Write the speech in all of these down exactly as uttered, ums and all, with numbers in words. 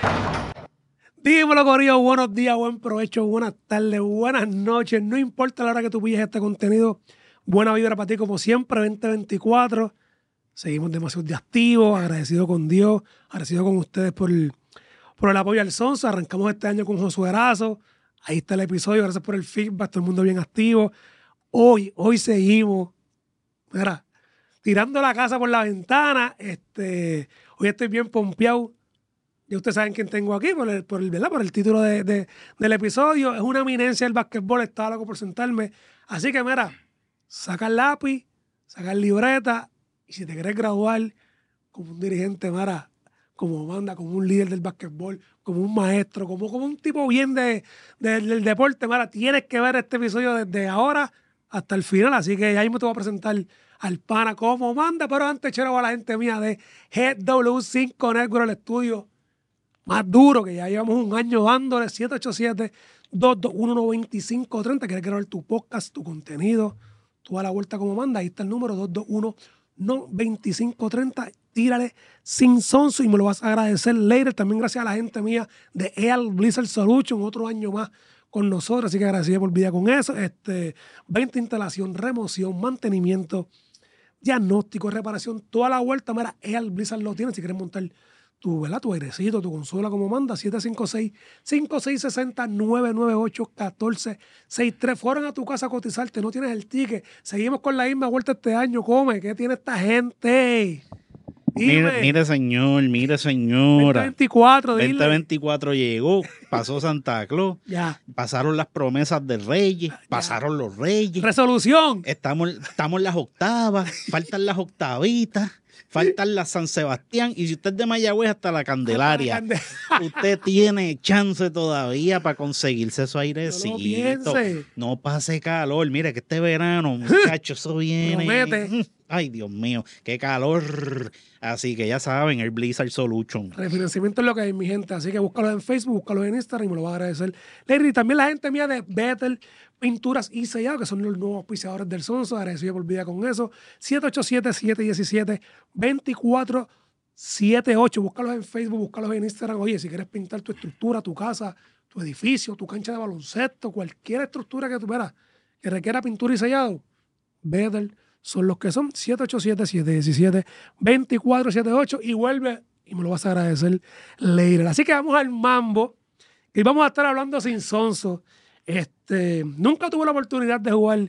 Dímelo, Corillo, buenos días, buen provecho, buenas tardes, buenas noches. No importa la hora que tú pilles este contenido, buena vibra para ti como siempre, veinte veinticuatro. Seguimos demasiado de activos, agradecido con Dios, agradecido con ustedes por el, por el apoyo al Sonso. Arrancamos este año con Josué Erazo. Ahí está el episodio, gracias por el feedback, todo el mundo bien activo. Hoy, hoy seguimos, mira, tirando la casa por la ventana. Este, hoy estoy bien pompeado. Ya ustedes saben quién tengo aquí por el, por el, ¿verdad? Por el título de, de, del episodio. Es una eminencia del básquetbol, estaba loco por sentarme. Así que, mira, saca el lápiz, saca el libreta, y si te quieres graduar como un dirigente, mira, como manda, como un líder del básquetbol, como un maestro, como, como un tipo bien de, de- del deporte, mira, tienes que ver este episodio desde ahora hasta el final. Así que ahí me te voy a presentar al pana como manda, pero antes quiero a la gente mía de G W cinco Network, el estudio más duro, que ya llevamos un año dándole. Siete ocho siete, dos dos uno, nueve cinco tres cero. ¿Quieres grabar tu podcast, tu contenido? Tú a la vuelta como manda. Ahí está el número dos dos uno, nueve cinco tres cero. Tírale sin sonso y me lo vas a agradecer later. También gracias a la gente mía de E A L Blizzard Solution, otro año más con nosotros. Así que agradecido por vida con eso. Este, veinte instalación, remoción, mantenimiento, diagnóstico, reparación, toda la vuelta. Mira, E A L Blizzard lo tiene. Si quieres montar tu, ¿verdad? Tu airecito, tu consola como manda, siete cinco seis, cinco seis seis cero, nueve nueve ocho, uno cuatro seis tres. Fueron a tu casa a cotizarte, no tienes el ticket. Seguimos con la misma vuelta este año. Come, ¿qué tiene esta gente? Mire, Dime. mire, señor, mire, señora. veinte veinticuatro, dile. veinte veinticuatro llegó, pasó Santa Claus, Ya. pasaron las promesas de Reyes, pasaron los Reyes. Resolución. Estamos, estamos en las octavas, faltan las octavitas, faltan las San Sebastián, y si usted es de Mayagüez hasta la Candelaria, Cande- usted tiene chance todavía para conseguirse su airecito. piense. No pase calor. Mire que este verano, muchachos, eso viene. Promete. Ay, Dios mío, qué calor. Así que ya saben, el Blizzard Solution. Refinanciamiento es lo que hay, mi gente. Así que búscalo en Facebook, búscalo en Instagram y me lo va a agradecer. Larry, y también la gente mía de Betel Pinturas y Sellado, que son los nuevos auspiciadores del Sonso. Agradecido por vida con eso. siete ocho siete, siete uno siete, dos cuatro siete ocho. Búscalos en Facebook, búscalos en Instagram. Oye, si quieres pintar tu estructura, tu casa, tu edificio, tu cancha de baloncesto, cualquier estructura que tú veas que requiera pintura y sellado, Betel son los que son. Siete ocho siete, siete uno siete, dos cuatro siete ocho. Y vuelve y me lo vas a agradecer later. Así que vamos al mambo. Y vamos a estar hablando sin sonso. Este, nunca tuve la oportunidad de jugar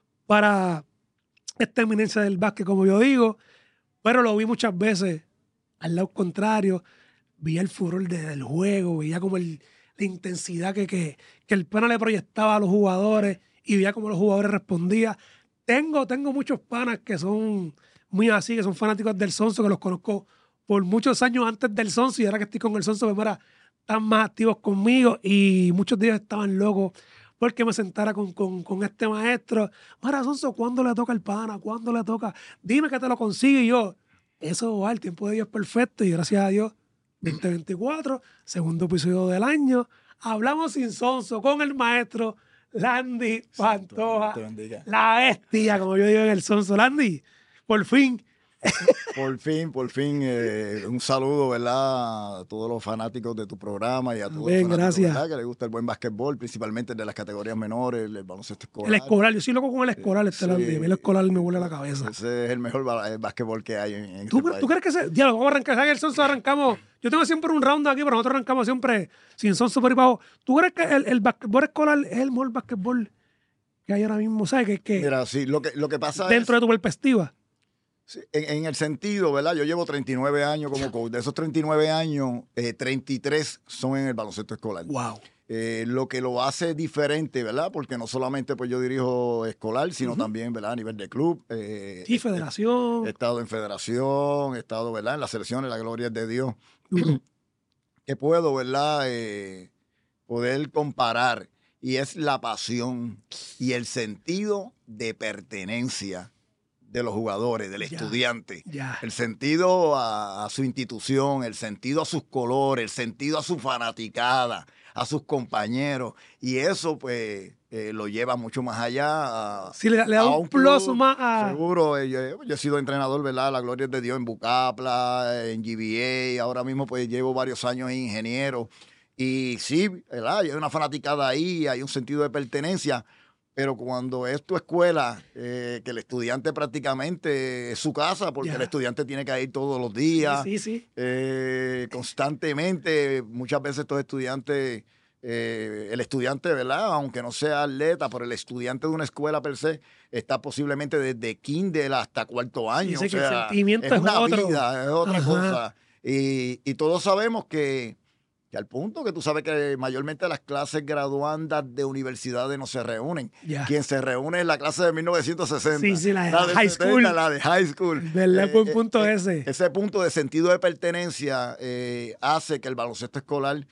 para esta eminencia del básquet, como yo digo, pero lo vi muchas veces al lado contrario. Veía el furor de- del juego, veía como el- la intensidad que, que, que el pana le proyectaba a los jugadores y veía cómo los jugadores respondían. Tengo, tengo muchos panas que son muy así, que son fanáticos del Sonso, que los conozco por muchos años antes del Sonso, y ahora que estoy con el Sonso, pues mira, están más activos conmigo, y muchos de ellos estaban locos porque me sentara con, con, con este maestro. Mira, Sonso, ¿cuándo le toca el pana? ¿Cuándo le toca? Dime que te lo consigue. Y yo, eso va, el tiempo de Dios es perfecto, y gracias a Dios, veinte veinticuatro, segundo episodio del año, hablamos sin Sonso con el maestro Landy Pantoja, Te bendiga. la bestia, como yo digo en el Sonso. Landy, por fin. Por fin, por fin, eh, un saludo, ¿verdad? A todos los fanáticos de tu programa y a todos Bien, los fanáticos, gracias. ¿verdad? Que les gusta el buen básquetbol, principalmente de las categorías menores, el baloncesto escolar. El escolar, yo soy loco con el escolar, este Sí. Landy. A mí el escolar me vuela la cabeza. Ese es el mejor ba- el básquetbol que hay en, en ¿Tú, este ¿Tú país. crees que ese diálogo vamos a arrancar? ¿Sabes que el Sonso arrancamos? Yo tengo siempre un round aquí, pero nosotros arrancamos siempre sin Sonso por ahí para abajo. ¿Tú crees que el, el básquetbol escolar es el mejor básquetbol que hay ahora mismo? ¿Sabes? Que, que Mira, sí, lo que, lo que pasa dentro es, de tu perspectiva. sí, en, en el sentido, ¿verdad? Yo llevo treinta y nueve años como coach. De esos treinta y nueve años, eh, treinta y tres son en el baloncesto escolar. Wow. Eh, lo que lo hace diferente, ¿verdad? Porque no solamente pues yo dirijo escolar, sino Ujú. también, ¿verdad? A nivel de club. Eh, Sí, he- federación. He estado en federación, he estado, ¿verdad? En las selecciones, la gloria es de Dios. Duro. Que puedo, ¿verdad? Eh, poder comparar. Y es la pasión y el sentido de pertenencia de los jugadores, del Ya, estudiante. ya. El sentido a, a su institución, el sentido a sus colores, el sentido a su fanaticada, a sus compañeros. Y eso, pues, eh, lo lleva mucho más allá. A, Sí, le, le da a un plus club. más a... Seguro, eh, yo, yo he sido entrenador, ¿verdad? La gloria es de Dios en Bucapla, en G B A. Ahora mismo, pues, llevo varios años en ingeniero. Y sí, ¿verdad? Hay una fanaticada ahí, hay un sentido de pertenencia. Pero cuando es tu escuela, eh, que el estudiante prácticamente es su casa, porque Ya. el estudiante tiene que ir todos los días, Sí, sí, sí. eh, constantemente, muchas veces estos estudiantes, eh, el estudiante, ¿verdad? Aunque no sea atleta, pero el estudiante de una escuela per se está posiblemente desde kinder hasta cuarto año. Sí, o sí, que el sea, sentimiento es es una otro. vida, es otra Ajá. cosa. Y, y todos sabemos que que al punto que tú sabes que mayormente las clases graduandas de universidades no se reúnen. Ya. Quien se reúne es la clase de mil novecientos sesenta. Sí, sí, la de la de high setenta, school. la de high school. ¿Verdad? Buen Eh, punto eh, ese. Ese punto de sentido de pertenencia eh, hace que el baloncesto escolar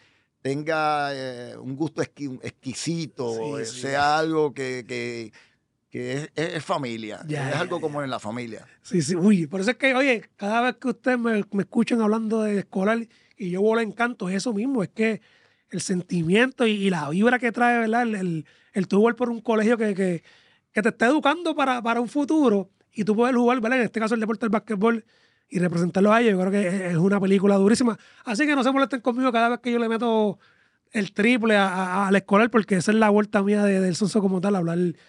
tenga eh, un gusto exqui- exquisito, Sí, eh, sí. sea algo que, que, que es, es- es familia, Ya, es ya, algo ya. como en la familia. Sí, sí, uy, por eso es que, oye, cada vez que ustedes me, me escuchan hablando de escolar y yo vuelo encanto, es eso mismo, es que el sentimiento y, y la vibra que trae, ¿verdad? El, el, el tú jugar por un colegio que, que, que te está educando para, para un futuro y tú puedes jugar, ¿verdad? En este caso el deporte del básquetbol y representarlo a ellos, yo creo que es, es una película durísima. Así que no se molesten conmigo cada vez que yo le meto el triple a- a- al escolar, porque esa es la vuelta mía de- del Sonso como tal, hablar de,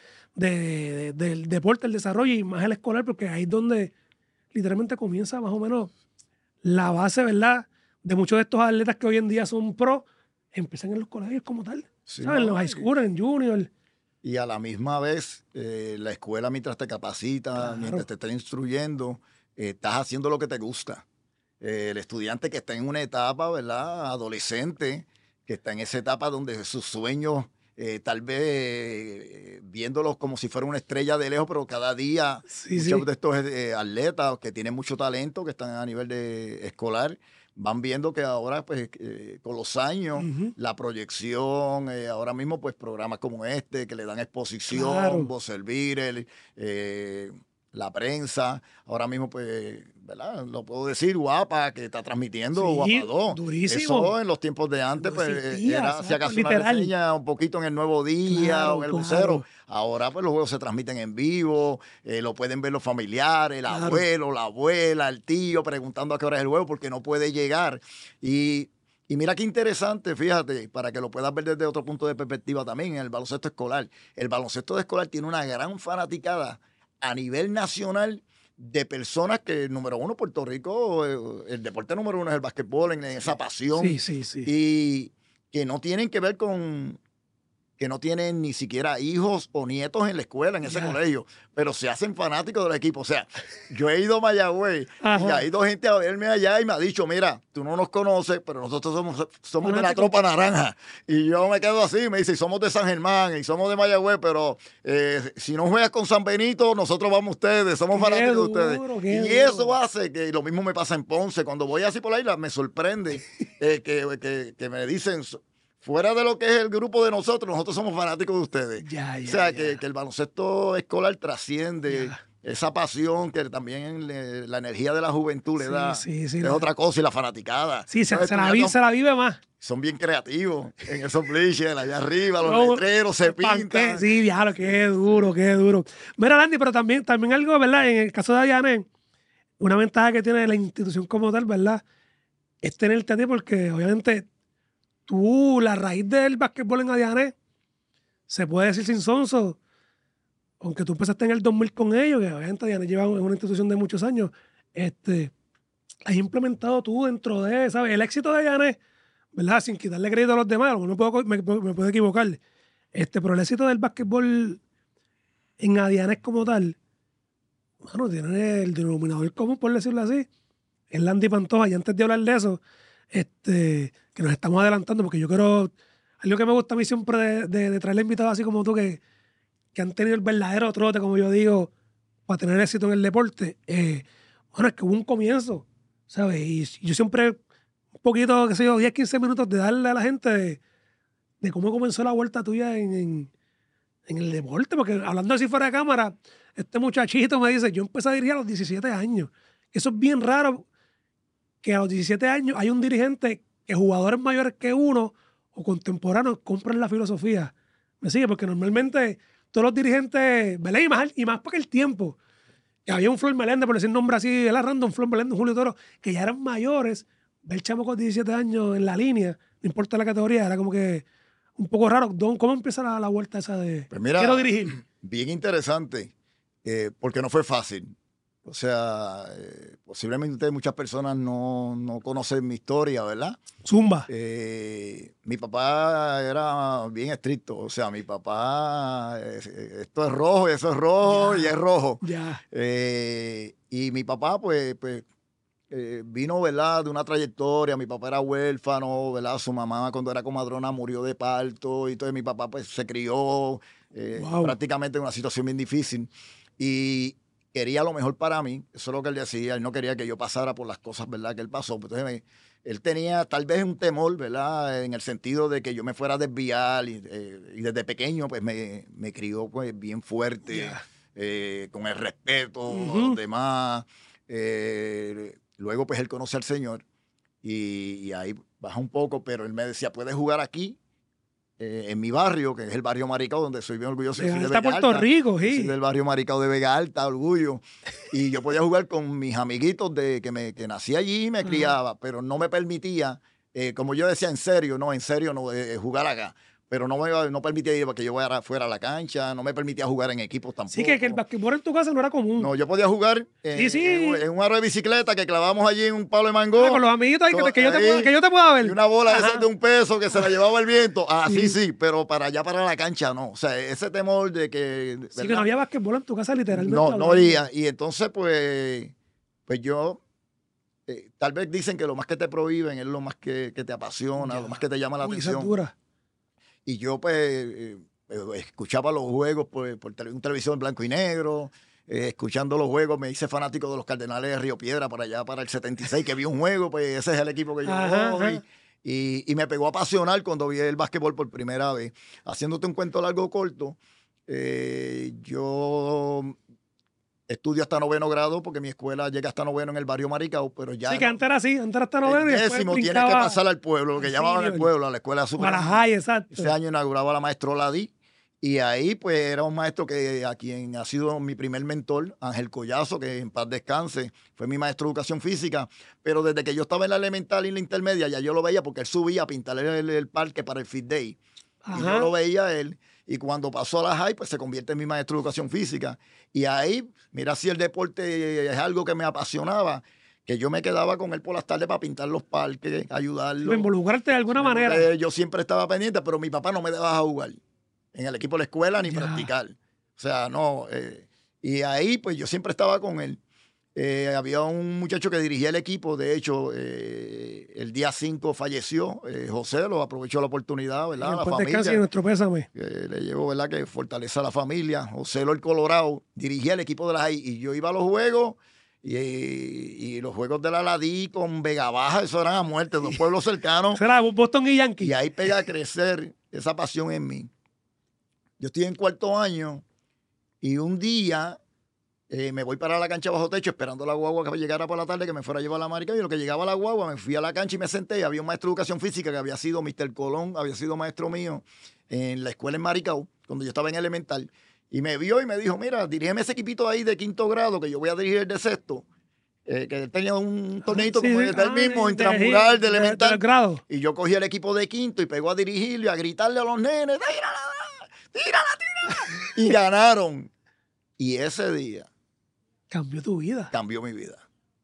de- del deporte, el desarrollo y más el escolar, porque ahí es donde literalmente comienza más o menos la base, ¿verdad? De muchos de estos atletas que hoy en día son pro, empiezan en los colegios como tal, Sí, ¿sabes? En los ¿no? high school, en junior. Y a la misma vez, eh, la escuela mientras te capacita, Claro. mientras te está instruyendo, eh, estás haciendo lo que te gusta. Eh, el estudiante que está en una etapa, ¿verdad? Adolescente, que está en esa etapa donde sus sueños, eh, tal vez eh, viéndolos como si fuera una estrella de lejos, pero cada día Sí, muchos sí. de estos eh, atletas que tienen mucho talento, que están a nivel de escolar, van viendo que ahora, pues, eh, con los años, Ujú. la proyección, eh, ahora mismo, pues, programas como este, que le dan exposición, Claro. Voz Servir, eh, la prensa, ahora mismo, pues, ¿verdad? Lo puedo decir, Guapa, que está transmitiendo Sí, Guapa dos. durísimo. Eso en los tiempos de antes, No pues, existía, era, si exacto, acaso una literal. reseña un poquito en el Nuevo Día Claro, o en el claro. Vocero. Ahora, pues, los juegos se transmiten en vivo, eh, lo pueden ver los familiares, el Claro. abuelo, la abuela, el tío, preguntando a qué hora es el juego porque no puede llegar. Y Y mira qué interesante, fíjate, para que lo puedas ver desde otro punto de perspectiva también, en el baloncesto escolar. El baloncesto escolar tiene una gran fanaticada a nivel nacional de personas que, número uno, Puerto Rico, eh, el deporte número uno es el básquetbol, en esa pasión, Sí, sí, sí. y que no tienen que ver con, que no tienen ni siquiera hijos o nietos en la escuela, en ese Ya. colegio, pero se hacen fanáticos del equipo. O sea, yo he ido a Mayagüez y Ajá. ha ido gente a verme allá y me ha dicho, mira, tú no nos conoces, pero nosotros somos, somos de la Fanáticos. tropa naranja. Y yo me quedo así, me dice, somos de San Germán y somos de Mayagüez, pero eh, si no juegas con San Benito, nosotros vamos a ustedes, somos Qué fanáticos duro, de qué ustedes. Y duro. eso hace que lo mismo me pasa en Ponce. Cuando voy así por ahí, la- me sorprende eh, que, que- que me dicen, fuera de lo que es el grupo de nosotros, nosotros somos fanáticos de ustedes. Ya, ya, o sea, ya. que, que el baloncesto escolar trasciende Ya. esa pasión que también le- la energía de la juventud le Sí, da. sí, sí, es la- otra cosa, y la fanaticada. Sí, se, Los se la vive, estudiantes se la vive más. son bien creativos en esos bleachers, allá arriba, los No, letreros se panque- pintan. Sí, diablo, qué duro, qué duro. Mira, Landy, pero también, también algo, ¿verdad? En el caso de Ayané, una ventaja que tiene la institución como tal, ¿verdad? Es tenerte a ti porque obviamente tú, la raíz del básquetbol en Ayané, se puede decir sin sonso, aunque tú empezaste en el dos mil con ellos, que obviamente Ayané lleva es una institución de muchos años, este, has implementado tú dentro de, ¿sabes? El éxito de Ayané, ¿verdad? Sin quitarle crédito a los demás, a lo mejor me puedo, me, me puedo equivocar, este, pero el éxito del básquetbol en Adianes como tal, bueno, tiene el denominador común, por decirlo así, es Landy Pantoja. Y antes de hablar de eso, este, que nos estamos adelantando, porque yo quiero, algo que me gusta a mí siempre de, de, de traerle invitados así como tú, que, que han tenido el verdadero trote, como yo digo, para tener éxito en el deporte, eh, bueno, es que hubo un comienzo, ¿sabes? Y yo siempre, un poquito, qué sé yo, diez, quince minutos de darle a la gente de, de cómo comenzó la vuelta tuya en, en, en el deporte, porque hablando así fuera de cámara, este muchachito me dice, yo empecé a dirigir a los diecisiete años. Eso es bien raro, que a los diecisiete años hay un dirigente que jugadores mayores que uno o contemporáneos compran la filosofía. ¿Me sigue? Porque normalmente todos los dirigentes, ¿verdad? Y más, y más porque el tiempo, que había un Flor Meléndez, por decir nombre así, era random, Flor Meléndez, Julio Toro, que ya eran mayores, ver chamo con diecisiete años en la línea, no importa la categoría, era como que un poco raro. Don, ¿cómo empieza la, la vuelta esa de Pues mira, quiero dirigir? Bien interesante, eh, porque no fue fácil. O sea, eh, posiblemente muchas personas no, no conocen mi historia, ¿verdad? Zumba. Eh, mi papá era bien estricto. O sea, mi papá, eh, esto es rojo y eso es rojo Ya. y es rojo. Ya. Eh, y mi papá, pues, pues eh, vino, ¿verdad? De una trayectoria. Mi papá era huérfano, ¿verdad? Su mamá, cuando era comadrona, murió de parto. Y entonces mi papá, pues, se crió eh, Wow. prácticamente en una situación bien difícil. Y quería lo mejor para mí. Eso es lo que él decía. Él no quería que yo pasara por las cosas, ¿verdad? Que él pasó. Entonces, me, él tenía tal vez un temor, ¿verdad? En el sentido de que yo me fuera a desviar. Y, eh, y desde pequeño, pues, me, me crió, pues, bien fuerte. Yeah. Eh, con el respeto Uh-huh. a los demás. Eh, luego, pues, él conoce al Señor y, y ahí baja un poco, pero él me decía, puedes jugar aquí, eh, en mi barrio, que es el barrio Maricao, donde soy bien orgulloso. De Soy de Alta, Vega Puerto Alta. Rico, Soy sí. del barrio Maricao de Vega Alta, orgullo. Y yo podía jugar con mis amiguitos de que, me, que nací allí y me Ajá. criaba, pero no me permitía, eh, como yo decía, en serio, no, en serio, no, eh, jugar acá. Pero no me iba- no permitía ir para que yo fuera, fuera a la cancha, no me permitía jugar en equipos tampoco. Sí, que, que el basquetbol en tu casa no era común. No, yo podía jugar en, Sí, sí. en un- en un aro de bicicleta que clavamos allí en un palo de mango. Ah, con los amiguitos ahí que, te- que yo te Ahí, pueda, que yo te pueda ver. Y una bola Ajá. esa de un peso que se la llevaba el viento. Ah, sí, Sí. sí, pero para allá, para la cancha, no. O sea, ese temor de que... Sí, ¿verdad? que no había basquetbol en tu casa, literalmente. No, no hablando. había. Y entonces, pues, pues yo, eh, tal vez dicen que lo más que te prohíben es lo más que, que te apasiona, Ya. lo más que te llama la Uy, esa es atención. dura. Y yo, pues, eh, eh, escuchaba los juegos por, por tele- un televisión en blanco y negro. eh, escuchando los juegos, me hice fanático de los Cardenales de Río Piedra para allá, para el setenta y seis, que vi un juego, pues ese es el equipo que yo Ajá, voy. ajá. Y, y me pegó a apasionar cuando vi el básquetbol por primera vez. Haciéndote un cuento largo o corto, eh, yo estudio hasta noveno grado porque mi escuela llega hasta noveno en el barrio Maricao, pero ya Sí, que antes era así, antes era hasta noveno y el después décimo tienes brincaba que pasar al pueblo, lo que al llamaban el senior. pueblo, a la escuela a superior. la high, exacto. Ese año inauguraba la maestra Ladí. Y ahí, pues, era un maestro que a quien ha sido mi primer mentor, Ángel Collazo, que en paz descanse, fue mi maestro de educación física. Pero desde que yo estaba en la elemental y en la intermedia, ya yo lo veía porque él subía a pintar el, el parque para el Fit Day. Y Ajá. yo lo veía a él. Y cuando pasó a la high, pues se convierte en mi maestro de educación física. Y ahí, mira si el deporte es algo que me apasionaba, que yo me quedaba con él por las tardes para pintar los parques, ayudarlo. Para involucrarte de alguna manera. Eh, Yo siempre estaba pendiente, pero mi papá no me dejaba jugar en el equipo de la escuela ni Ya. practicar. O sea, no. eh, y ahí, pues yo siempre estaba con él. Eh, había un muchacho que dirigía el equipo, de hecho, eh, el día cinco falleció. eh, José lo aprovechó la oportunidad, Y ¿verdad? en La paz descanse y familia. nuestro pésame. que le llevó, ¿verdad? Que fortaleza a la familia. José Lo el Colorado dirigía el equipo de la High y yo iba a los juegos y, y los juegos de la Ladí con Vega Baja, eso eran a muerte, dos pueblos cercanos. Será Boston y Yankee. Y ahí pega a crecer esa pasión en mí. Yo estoy en cuarto año y un día eh, me voy para la cancha bajo techo esperando la guagua que llegara por la tarde, que me fuera a llevar a la Maricao. Y lo que llegaba la guagua, me fui a la cancha y me senté. Y había un maestro de educación física que había sido mister Colón, había sido maestro mío en la escuela en Maricao, cuando yo estaba en elemental. Y me vio y me dijo, mira, dirígeme ese equipito ahí de quinto grado, que yo voy a dirigir el de sexto. Eh, que él tenía un torneito Sí, como sí. el del Ah, mismo, de- intramural, de, de- de elemental. los grados. Y yo cogí el equipo de quinto y pegó a dirigirlo y a gritarle a los nenes, tírala, tírala, tírala. Y ganaron. Y ese día Cambió tu vida. cambió mi vida.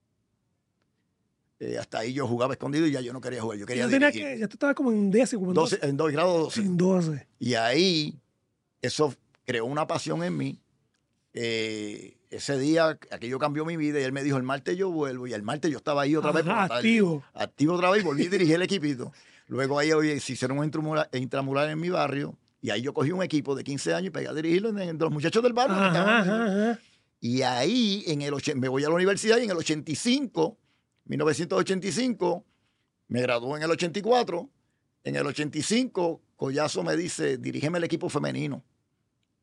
Eh, hasta ahí yo jugaba escondido y ya yo no quería jugar, yo quería Ya, tenía dirigir. que, ya tú estabas como en décimo, como en Doce- doce. en dos grados doce. En doce. Y ahí eso creó una pasión en mí. Eh, ese día aquello cambió mi vida y él me dijo, el martes yo vuelvo. Y el martes yo estaba ahí otra vez por Ajá, la tarde. activo. Activo otra vez y volví a dirigir el equipito. Luego ahí oye, se hicieron un intramural, intramural en mi barrio y ahí yo cogí un equipo de quince años y pegué a dirigirlo en, en- de los muchachos del barrio. que Ajá, estaban- ajá, ajá. Y ahí en el och- me voy a la universidad y en el ochenta y cinco, mil novecientos ochenta y cinco, me gradué en el ochenta y cuatro. En el ochenta y cinco, Collazo me dice, dirígeme el equipo femenino.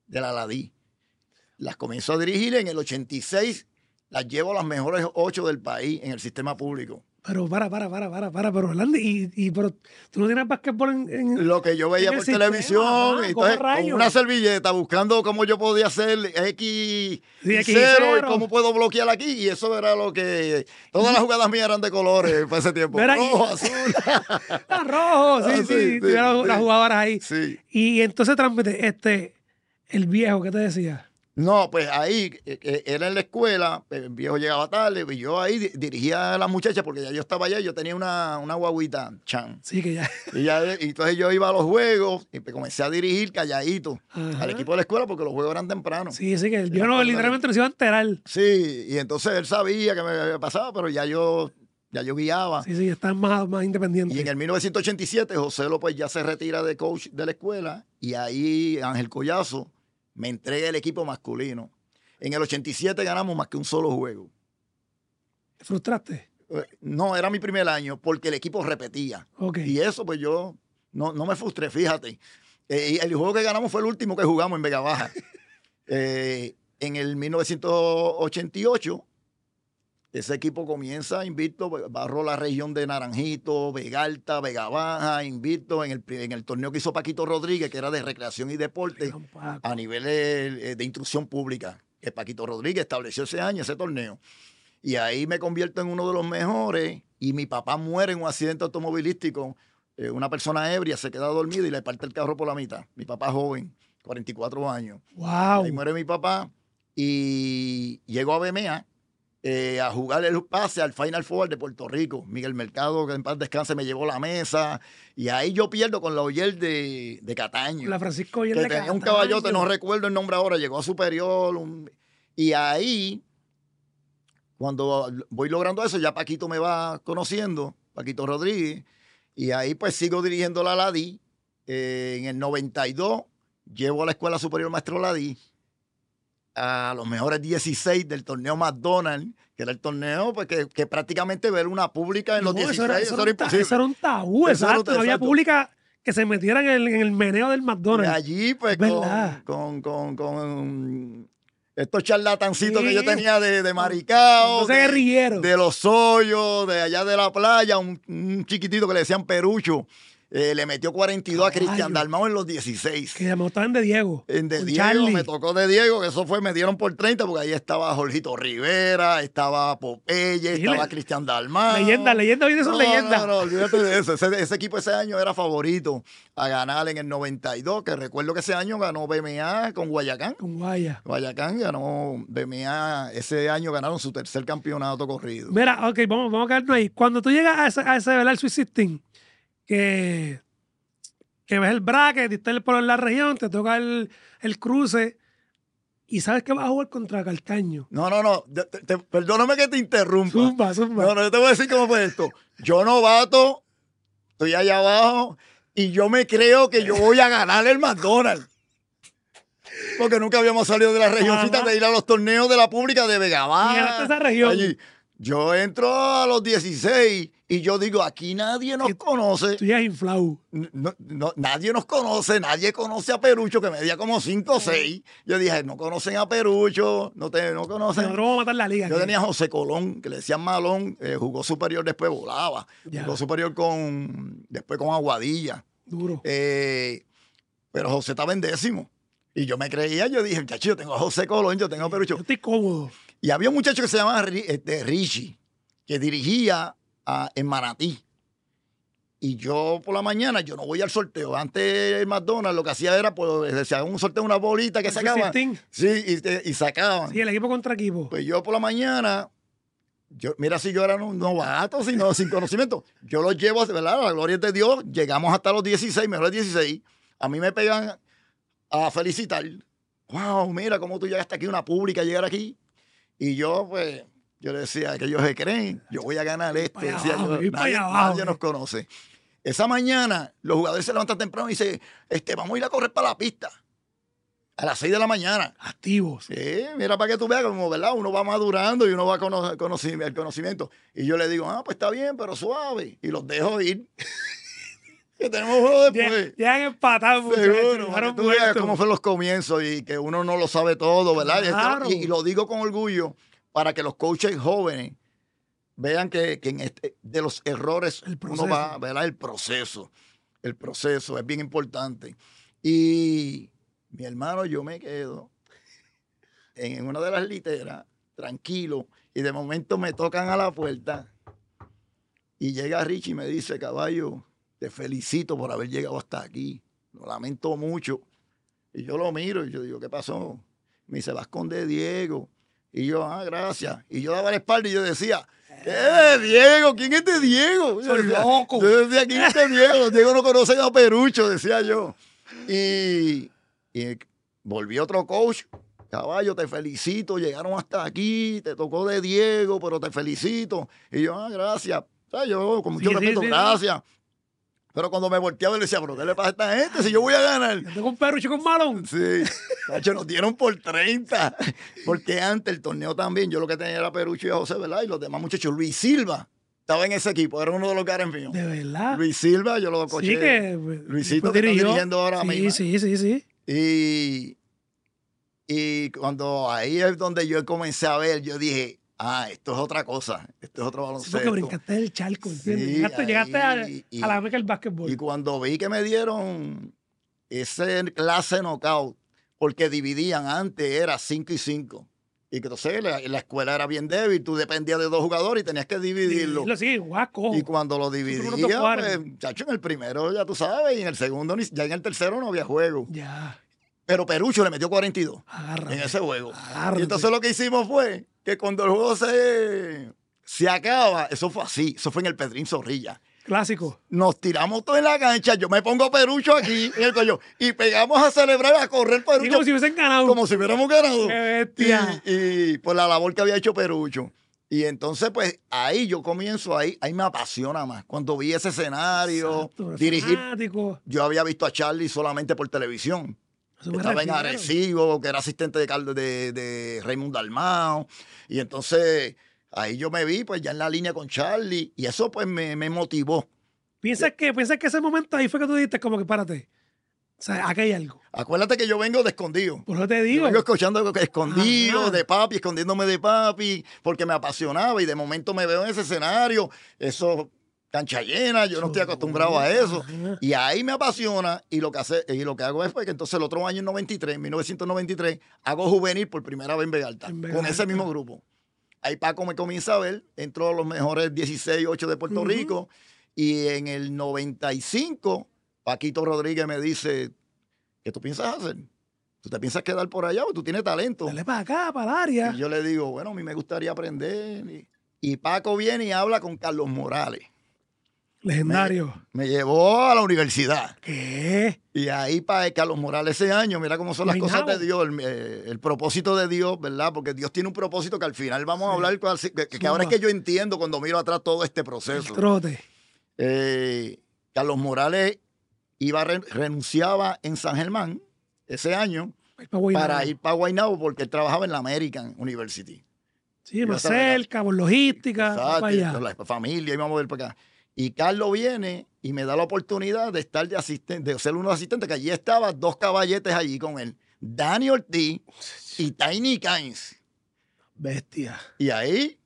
de la Ladí. Las comienzo a dirigir en el ochenta y seis, las llevo a las mejores ocho del país en el sistema público. Pero para, para, para, para, para, pero Orlando, y, y pero tú no tienes basquetbol en, en Lo que yo veía en el por sistema, televisión, ajá, y ¿cómo entonces, con rayos? una servilleta buscando cómo yo podía hacer X Sí, y X y cero y cero. cómo puedo bloquear aquí, y eso era lo que... Todas las jugadas mías eran de colores para ese tiempo. Mira, y- Rojo, azul. Ah, rojo, sí, Ah, sí, sí, sí, tuvieron sí. las jugadoras ahí. Sí. Y entonces transmite, este, el viejo, ¿qué te decía? No, pues ahí eh, eh, era en la escuela, el viejo llegaba tarde, y yo ahí di- dirigía a las muchachas porque ya yo estaba allá y yo tenía una, una guaguita, Chan. Sí, que ya. Y, ya, y entonces yo iba a los juegos y pues comencé a dirigir calladito Ajá. al equipo de la escuela porque los juegos eran tempranos. Sí, sí, que el viejo no, acuérdate. literalmente no se iba a enterar. Sí, y entonces él sabía que me había pasado, pero ya yo, ya yo guiaba. Sí, sí, están más, más independientes. Y en el mil novecientos ochenta y siete José López ya se retira de coach de la escuela y ahí Ángel Collazo me entrega el equipo masculino. En el ochenta y siete ganamos más que un solo juego. ¿Te frustraste? Eh, No, era mi primer año porque el equipo repetía. Ok. Y eso pues yo no, no me frustré, fíjate. Eh, y el juego que ganamos fue el último que jugamos en Vega Baja. Eh, en el mil novecientos ochenta y ocho, ese equipo comienza invicto, barró la región de Naranjito, Vega Alta, Vega Baja, invicto en el, pri- en el torneo que hizo Paquito Rodríguez, que era de recreación y deporte Gran Paco. a nivel de, de instrucción pública. Que Paquito Rodríguez estableció ese año ese torneo. Y ahí me convierto en uno de los mejores. Y mi papá muere en un accidente automovilístico. Eh, una persona ebria se queda dormida y le parte el carro por la mitad. Mi papá joven, cuarenta y cuatro años. Wow. Ahí muere mi papá. Y llego a B M A eh, a jugar el pase al Final Four de Puerto Rico. Miguel Mercado, que en paz descanse, me llevó la mesa. Y ahí yo pierdo con la Oyer de, de Cataño. La Francisco Oyer Que de tenía un Cataño. caballote, no recuerdo el nombre ahora, llegó a superior. un- y ahí, cuando voy logrando eso, ya Paquito me va conociendo, Paquito Rodríguez, y ahí pues sigo dirigiendo la Ladí. Eh, en el noventa y dos llevo a la Escuela Superior Maestro Ladí a los mejores dieciséis del torneo McDonald's, que era el torneo pues, que, que prácticamente ver una pública en los No, dieciséis, eso era, eso eso era era un ta- imposible. eso era un tabú, Eso era un- exacto. No había exacto. pública que se metiera en el, en el meneo del Y McDonald's. allí, pues, Es con, verdad. con, con, con estos charlatancitos Sí. que yo tenía de, de Maricao, Entonces, de, guerrillero. de Los Hoyos, de allá de la playa, un, un chiquitito que le decían Perucho, eh, le metió cuarenta y dos a Caballo. Cristian Dalmau en los dieciséis. Que me estaban de Diego. En de con Diego, Charlie. me tocó de Diego, que eso fue, me dieron por treinta, porque ahí estaba Jorgito Rivera, estaba Popeye, Sí, estaba le- Cristian Dalmau. Leyenda, leyenda, hoy de son No, leyendas. No, no, olvídate de eso. Ese, ese equipo ese año era favorito a ganar en el noventa y dos, que recuerdo que ese año ganó B M A con Guayacán. Con Guaya. Guayacán ganó B M A, ese año ganaron su tercer campeonato corrido. Mira, ok, vamos, vamos a quedarnos ahí. Cuando tú llegas a ese, a ese ¿verdad? El Sweet sixteen, que, que ves el bracket, y estás por la región, te toca el, el cruce y sabes que vas a jugar contra Calcaño. No, no, no, te- te- te- perdóname que te interrumpa. Zumba, zumba. No, no, yo te voy a decir cómo fue esto. Yo novato, estoy allá abajo y yo me creo que yo voy a ganar el McDonald's. Porque nunca habíamos salido de la regioncita Ajá. de ir a los torneos de la pública de Vega Baja. Y ganaste esa región. Allí. Yo entro a los dieciséis y yo digo, aquí nadie nos Y- conoce. Tú ya inflau. No, no, nadie nos conoce, nadie conoce a Perucho, que medía como cinco o seis. Yo dije, no conocen a Perucho, no, te, no conocen. Nosotros vamos a matar la liga. Yo aquí. tenía a José Colón, que le decían Malón, eh, jugó superior, después volaba. Ya. Jugó superior con, después con Aguadilla. Duro. Eh, pero José estaba en décimo. Y yo me creía, yo dije, muchacho, yo tengo a José Colón, yo tengo a Perucho. Yo estoy cómodo. Y había un muchacho que se llamaba Ri- este, Richie, que dirigía a- en Manatí. Y yo por la mañana, yo no voy al sorteo. Antes el McDonald's lo que hacía era, pues, se hacía un sorteo, una bolita que El Sweet sacaban. sixteen. Sí, y, te- y sacaban. Sí, el equipo contra equipo. Pues yo por la mañana, yo, mira si yo era un novato, sino, sin conocimiento, yo los llevo, ¿verdad? La gloria es de Dios, llegamos hasta los dieciséis, mejores dieciséis, a mí me pegan a felicitar. Wow, mira cómo tú llegaste aquí, una pública, llegar aquí. Y yo, pues, yo le decía que ellos se creen, yo voy a ganar esto. para allá Decía abajo, yo, ir para nadie, allá abajo, nadie eh. nos conoce. Esa mañana, los jugadores se levantan temprano y dicen, este, vamos a ir a correr para la pista. A las seis de la mañana. Activos. Sí, mira para que tú veas como, ¿verdad? Uno va madurando y uno va cono conoci el conocimiento. Y yo le digo, ah, pues está bien, pero suave. Y los dejo ir. que tenemos juego Ya, después. ya han empatado, muchachos. Seguro, para dejaron que tú veas muertos. cómo fueron los comienzos y que uno no lo sabe todo, ¿verdad? Y esto- Claro. Y, y lo digo con orgullo para que los coaches jóvenes vean que, que en este, de los errores El uno va, ¿verdad? El proceso, el proceso es bien importante. Y mi hermano, yo me quedo en una de las literas, tranquilo, y de momento me tocan a la puerta y llega Richie y me dice, caballo, te felicito por haber llegado hasta aquí, lo lamento mucho. Y yo lo miro y yo digo, ¿qué pasó? Me dice, vas con de Diego. Y yo, ah, gracias. Y yo daba la espalda y yo decía, ¿qué de Diego? ¿Quién es de Diego? Yo Son decía, locos. yo decía, ¿quién es de Diego? Diego no conoce a Perucho, decía yo. Y, y volví otro coach. Caballo, te felicito, llegaron hasta aquí, te tocó de Diego, pero te felicito. Y yo, ah, gracias. O sea, yo con mucho Sí, sí, respeto, sí, sí. gracias. Pero cuando me volteaba, le decía, ¿pero qué le pasa a esta gente si yo voy a ganar? Yo tengo un perucho con malón. Sí, Nacho, nos dieron por treinta. Porque antes el torneo también, yo lo que tenía era Perucho y José, ¿verdad? Y los demás muchachos. Luis Silva estaba en ese equipo, era uno de los gares míos. De verdad. Luis Silva, yo lo coché. Sí, que. pues, Luisito después que está dirigió. dirigiendo ahora Sí, mismo. sí, sí, sí. Y, y cuando ahí es donde yo comencé a ver, yo dije, ah, esto es otra cosa, esto es otro Sí, baloncesto. porque brincaste el charco, ¿entiendes? Sí, llegaste ahí, llegaste a, y- a la meca del básquetbol. Y cuando vi que me dieron ese clase knockout, porque dividían, antes era cinco y cinco. Y que entonces la, la escuela era bien débil, tú dependías de dos jugadores y tenías que dividirlo. Lo sí, guaco. Y cuando lo unos dos dividía, cuadros. pues, chacho, en el primero ya tú sabes, y en el segundo, ni- ya en el tercero no había juego. Ya, Pero Perucho le metió cuarenta y dos agárrate. en ese juego. Agárrate. Y entonces lo que hicimos fue que cuando el juego se, se acaba, eso fue así, eso fue en el Pedrín Zorrilla. Clásico. Nos tiramos todos en la cancha, yo me pongo Perucho aquí en el cuello y pegamos a celebrar, a correr Y Perucho como si hubiesen ganado. como si hubiéramos ganado. ¡Qué bestia! Y, y por la labor que había hecho Perucho. Y entonces, pues, ahí yo comienzo, ahí, ahí me apasiona más. Cuando vi ese escenario, Exacto, dirigir, fanático. yo había visto a Charlie solamente por televisión. Eso me Estaba en refiero. Arecibo, que era asistente de, Carlos- de, de Raimundo Dalmao. Y entonces, ahí yo me vi, pues, ya en la línea con Charlie. Y eso, pues, me, me motivó. ¿Piensas que, piensas que ese momento ahí fue que tú dijiste como que párate? O sea, aquí hay algo. Acuérdate que yo vengo de escondido. Por eso te Yo digo. vengo escuchando escondido Ajá. de papi, escondiéndome de papi, porque me apasionaba y de momento me veo en ese escenario, eso cancha llena, yo no estoy acostumbrado a eso. Ajá. Y ahí me apasiona y lo que hace, y lo que hago es pues, que entonces el otro año en noventa y tres, en mil novecientos noventa y tres, hago juvenil por primera vez en Vegalta, En con Vegalta. ese mismo grupo. Ahí Paco me comienza a ver, entró a los mejores dieciséis, ocho de Puerto Ujú. Rico, y en el noventa y cinco, Paquito Rodríguez me dice, ¿qué tú piensas hacer? ¿Tú te piensas quedar por allá o tú tienes talento? Dale para acá, para el área. Y yo le digo, bueno, a mí me gustaría aprender. Y, y Paco viene y habla con Carlos Morales. Legendario. Me llevó a la universidad. ¿Qué? Y ahí para Carlos Morales ese año, mira cómo son las cosas Guaynabo. de Dios, el, eh, el propósito de Dios, ¿verdad? Porque Dios tiene un propósito que al final vamos a Sí. hablar, cuál- que, que ahora es que yo entiendo cuando miro atrás todo este El proceso. trote. Eh, Carlos Morales iba a re- renunciaba en San Germán ese año Ahí pa' Guaynabo. para ir para Guaynabo porque él trabajaba en la American University. Sí, Iba más a saber- cerca, por logística. Exacto, para allá. la familia, íbamos a ver para acá. Y Carlos viene y me da la oportunidad de estar de asistente, de ser uno de asistentes, que allí estaban dos caballetes allí con él, Dani Ortiz y Tiny Kynes. Bestia. Y ahí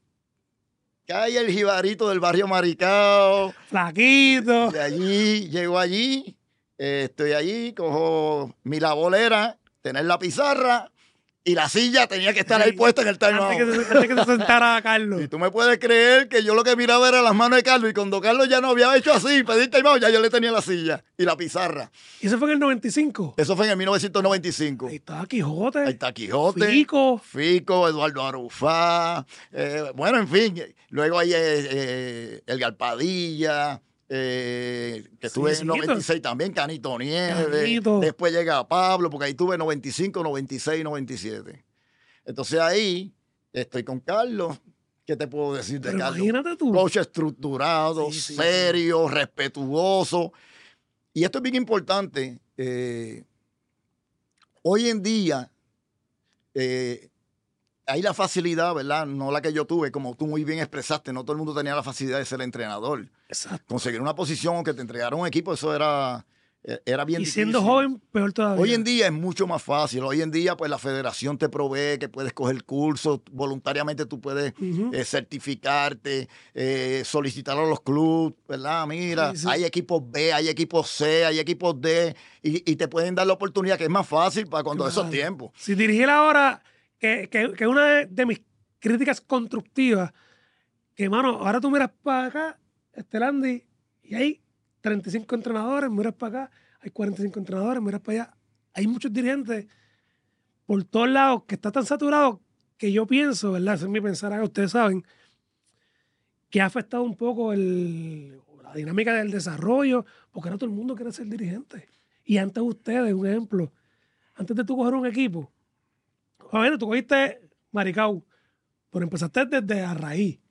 cae el jibarito del barrio Maricao. Flaquito. De allí, llego allí, eh, estoy allí, cojo mi labolera, tener la pizarra y la silla tenía que estar ahí Sí. puesta en el Antes que, timeout. se, antes que se sentara Carlos. Y tú me puedes creer que yo lo que miraba era las manos de Carlos y cuando Carlos ya no había hecho así, pedir timeout, ya yo le tenía la silla y la pizarra. Y eso fue en el noventa y cinco. Eso fue en el mil novecientos noventa y cinco. Ahí estaba Quijote. Ahí está Quijote. Fico. Fico, Eduardo Arufá, eh, bueno, en fin, luego hay eh, eh, El Galpadilla, eh, que estuve Sí, en sí, noventa y seis también, Canito Nieves, Canito. después llega Pablo, porque ahí tuve noventa y cinco, noventa y seis, noventa y siete. Entonces ahí estoy con Carlos, ¿qué te puedo decir de Pero Carlos? imagínate tú. Coach estructurado, Sí, sí, serio, respetuoso. Y esto es bien importante. eh, hoy en día, eh, hay la facilidad, ¿verdad? No la que yo tuve, como tú muy bien expresaste, no todo el mundo tenía la facilidad de ser entrenador. Exacto. Conseguir una posición o que te entregaran un equipo, eso era, era bien Y difícil. siendo joven, peor todavía. Hoy en día es mucho más fácil. Hoy en día, pues la federación te provee que puedes coger cursos, voluntariamente tú puedes Ujú. eh, certificarte, eh, solicitar a los clubes, ¿verdad? Mira, Sí, sí. hay equipos B, hay equipos C, hay equipos D, y, y te pueden dar la oportunidad, que es más fácil para cuando Claro. esos tiempos. Si dirigir ahora, que, que, que una de, de mis críticas constructivas, que, mano, ahora tú miras para acá, Estelandi, y hay treinta y cinco entrenadores, miras para acá, hay cuarenta y cinco entrenadores, miras para allá, hay muchos dirigentes por todos lados que está tan saturado que yo pienso, ¿verdad? Ese es mi pensar acá, ustedes saben, que ha afectado un poco el, la dinámica del desarrollo, porque ahora todo el mundo quiere ser dirigente. Y antes ustedes, un ejemplo, antes de tú coger un equipo, obviamente tú cogiste Maricao, pero empezaste desde a raíz.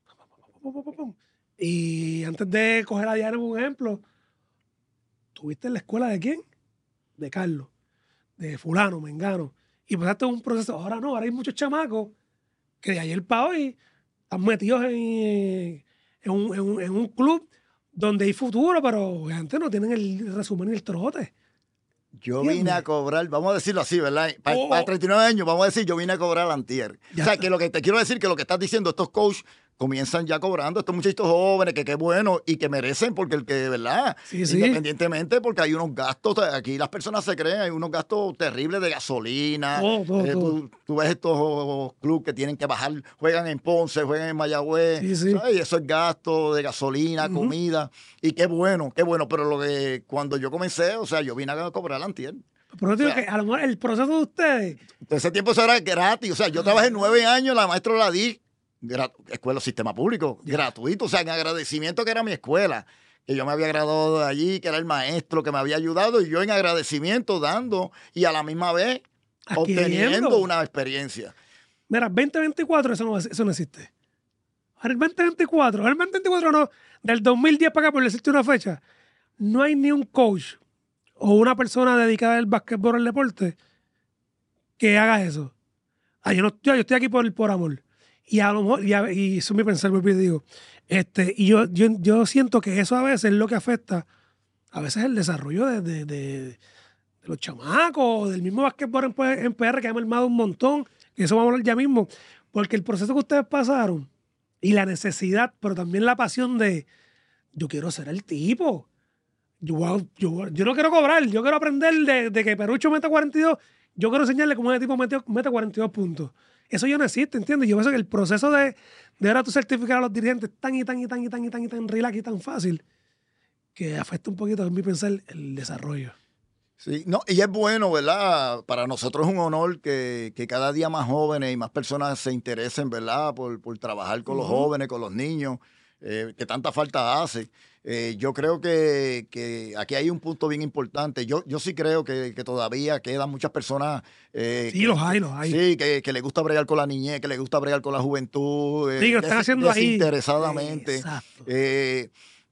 Y antes de coger a Diana, un ejemplo, tuviste en la escuela de quién? De Carlos, de fulano, mengano. Y empezaste un proceso. Ahora no, ahora hay muchos chamacos que de ayer para hoy están metidos en, en, un, en, un, en un club donde hay futuro, pero antes no tienen el resumen ni el trote. Yo ¿Entiendes? vine a cobrar, vamos a decirlo así, ¿verdad? Para, Oh, para oh. treinta y nueve años, vamos a decir, yo vine a cobrar antier. Ya O sea, está. que lo que te quiero decir, que lo que estás diciendo, estos coaches comienzan ya cobrando, estos muchachitos jóvenes, que qué bueno y que merecen, porque el que, ¿verdad? Sí, sí. Independientemente, porque hay unos gastos, aquí las personas se creen, hay unos gastos terribles de gasolina. Todo, todo, Eh, todo. Tú, tú ves estos clubes que tienen que bajar, juegan en Ponce, juegan en Mayagüez, Sí, sí. ¿sabes? Y eso es gasto de gasolina, Ujú. comida, y qué bueno, qué bueno, pero lo que cuando yo comencé, o sea, yo vine a cobrar antier. Pero yo digo O sea, que a lo mejor el proceso de ustedes, En ese tiempo eso era gratis. O sea, yo trabajé nueve años, la maestra la di, gra- escuela sistema público, gratuito. O sea, en agradecimiento que era mi escuela, que yo me había graduado de allí, que era el maestro que me había ayudado, y yo en agradecimiento dando y a la misma vez adquiriendo. obteniendo una experiencia. Mira, veinte veinticuatro, eso no, eso no existe. Ahora el veinte veinticuatro, ahora el veinte veinticuatro no, del dos mil diez para acá, por decirte una fecha, no hay ni un coach o una persona dedicada al básquetbol al deporte que haga eso. Ah, yo, no, yo, yo estoy aquí por, por amor. Y a lo mejor, y, a- y eso es mi pensar, vuelvo y digo, este, y yo, yo, yo siento que eso a veces es lo que afecta, a veces el desarrollo de, de, de- de los chamacos, del mismo básquetbol en, P- en P R que ha mermado un montón, que eso vamos a hablar ya mismo, porque el proceso que ustedes pasaron y la necesidad, pero también la pasión de yo quiero ser el tipo. Yo, voy a- yo, voy a- yo no quiero cobrar, yo quiero aprender de, de que Perucho mete cuarenta y dos, yo quiero enseñarle cómo ese tipo mete, mete cuarenta y dos puntos. Eso ya no existe, ¿entiendes? Yo pienso que el proceso de, de ahora tú certificar a los dirigentes es tan y tan y tan y tan y tan y tan relax y tan fácil que afecta un poquito, en mi pensar, el desarrollo. Sí, no, y es bueno, ¿verdad? Para nosotros es un honor que, que cada día más jóvenes y más personas se interesen, ¿verdad? Por, por trabajar con los Ujú. jóvenes, con los niños, eh, que tanta falta hace. Eh, yo creo que, que aquí hay un punto bien importante. Yo, yo sí creo que, que todavía quedan muchas personas. eh, Sí, que- los hay, los hay. Sí, que, que le gusta bregar con la niñez, que le gusta bregar con la juventud. eh, Sí, que lo están des- haciendo ahí. desinteresadamente. Exacto. Eh,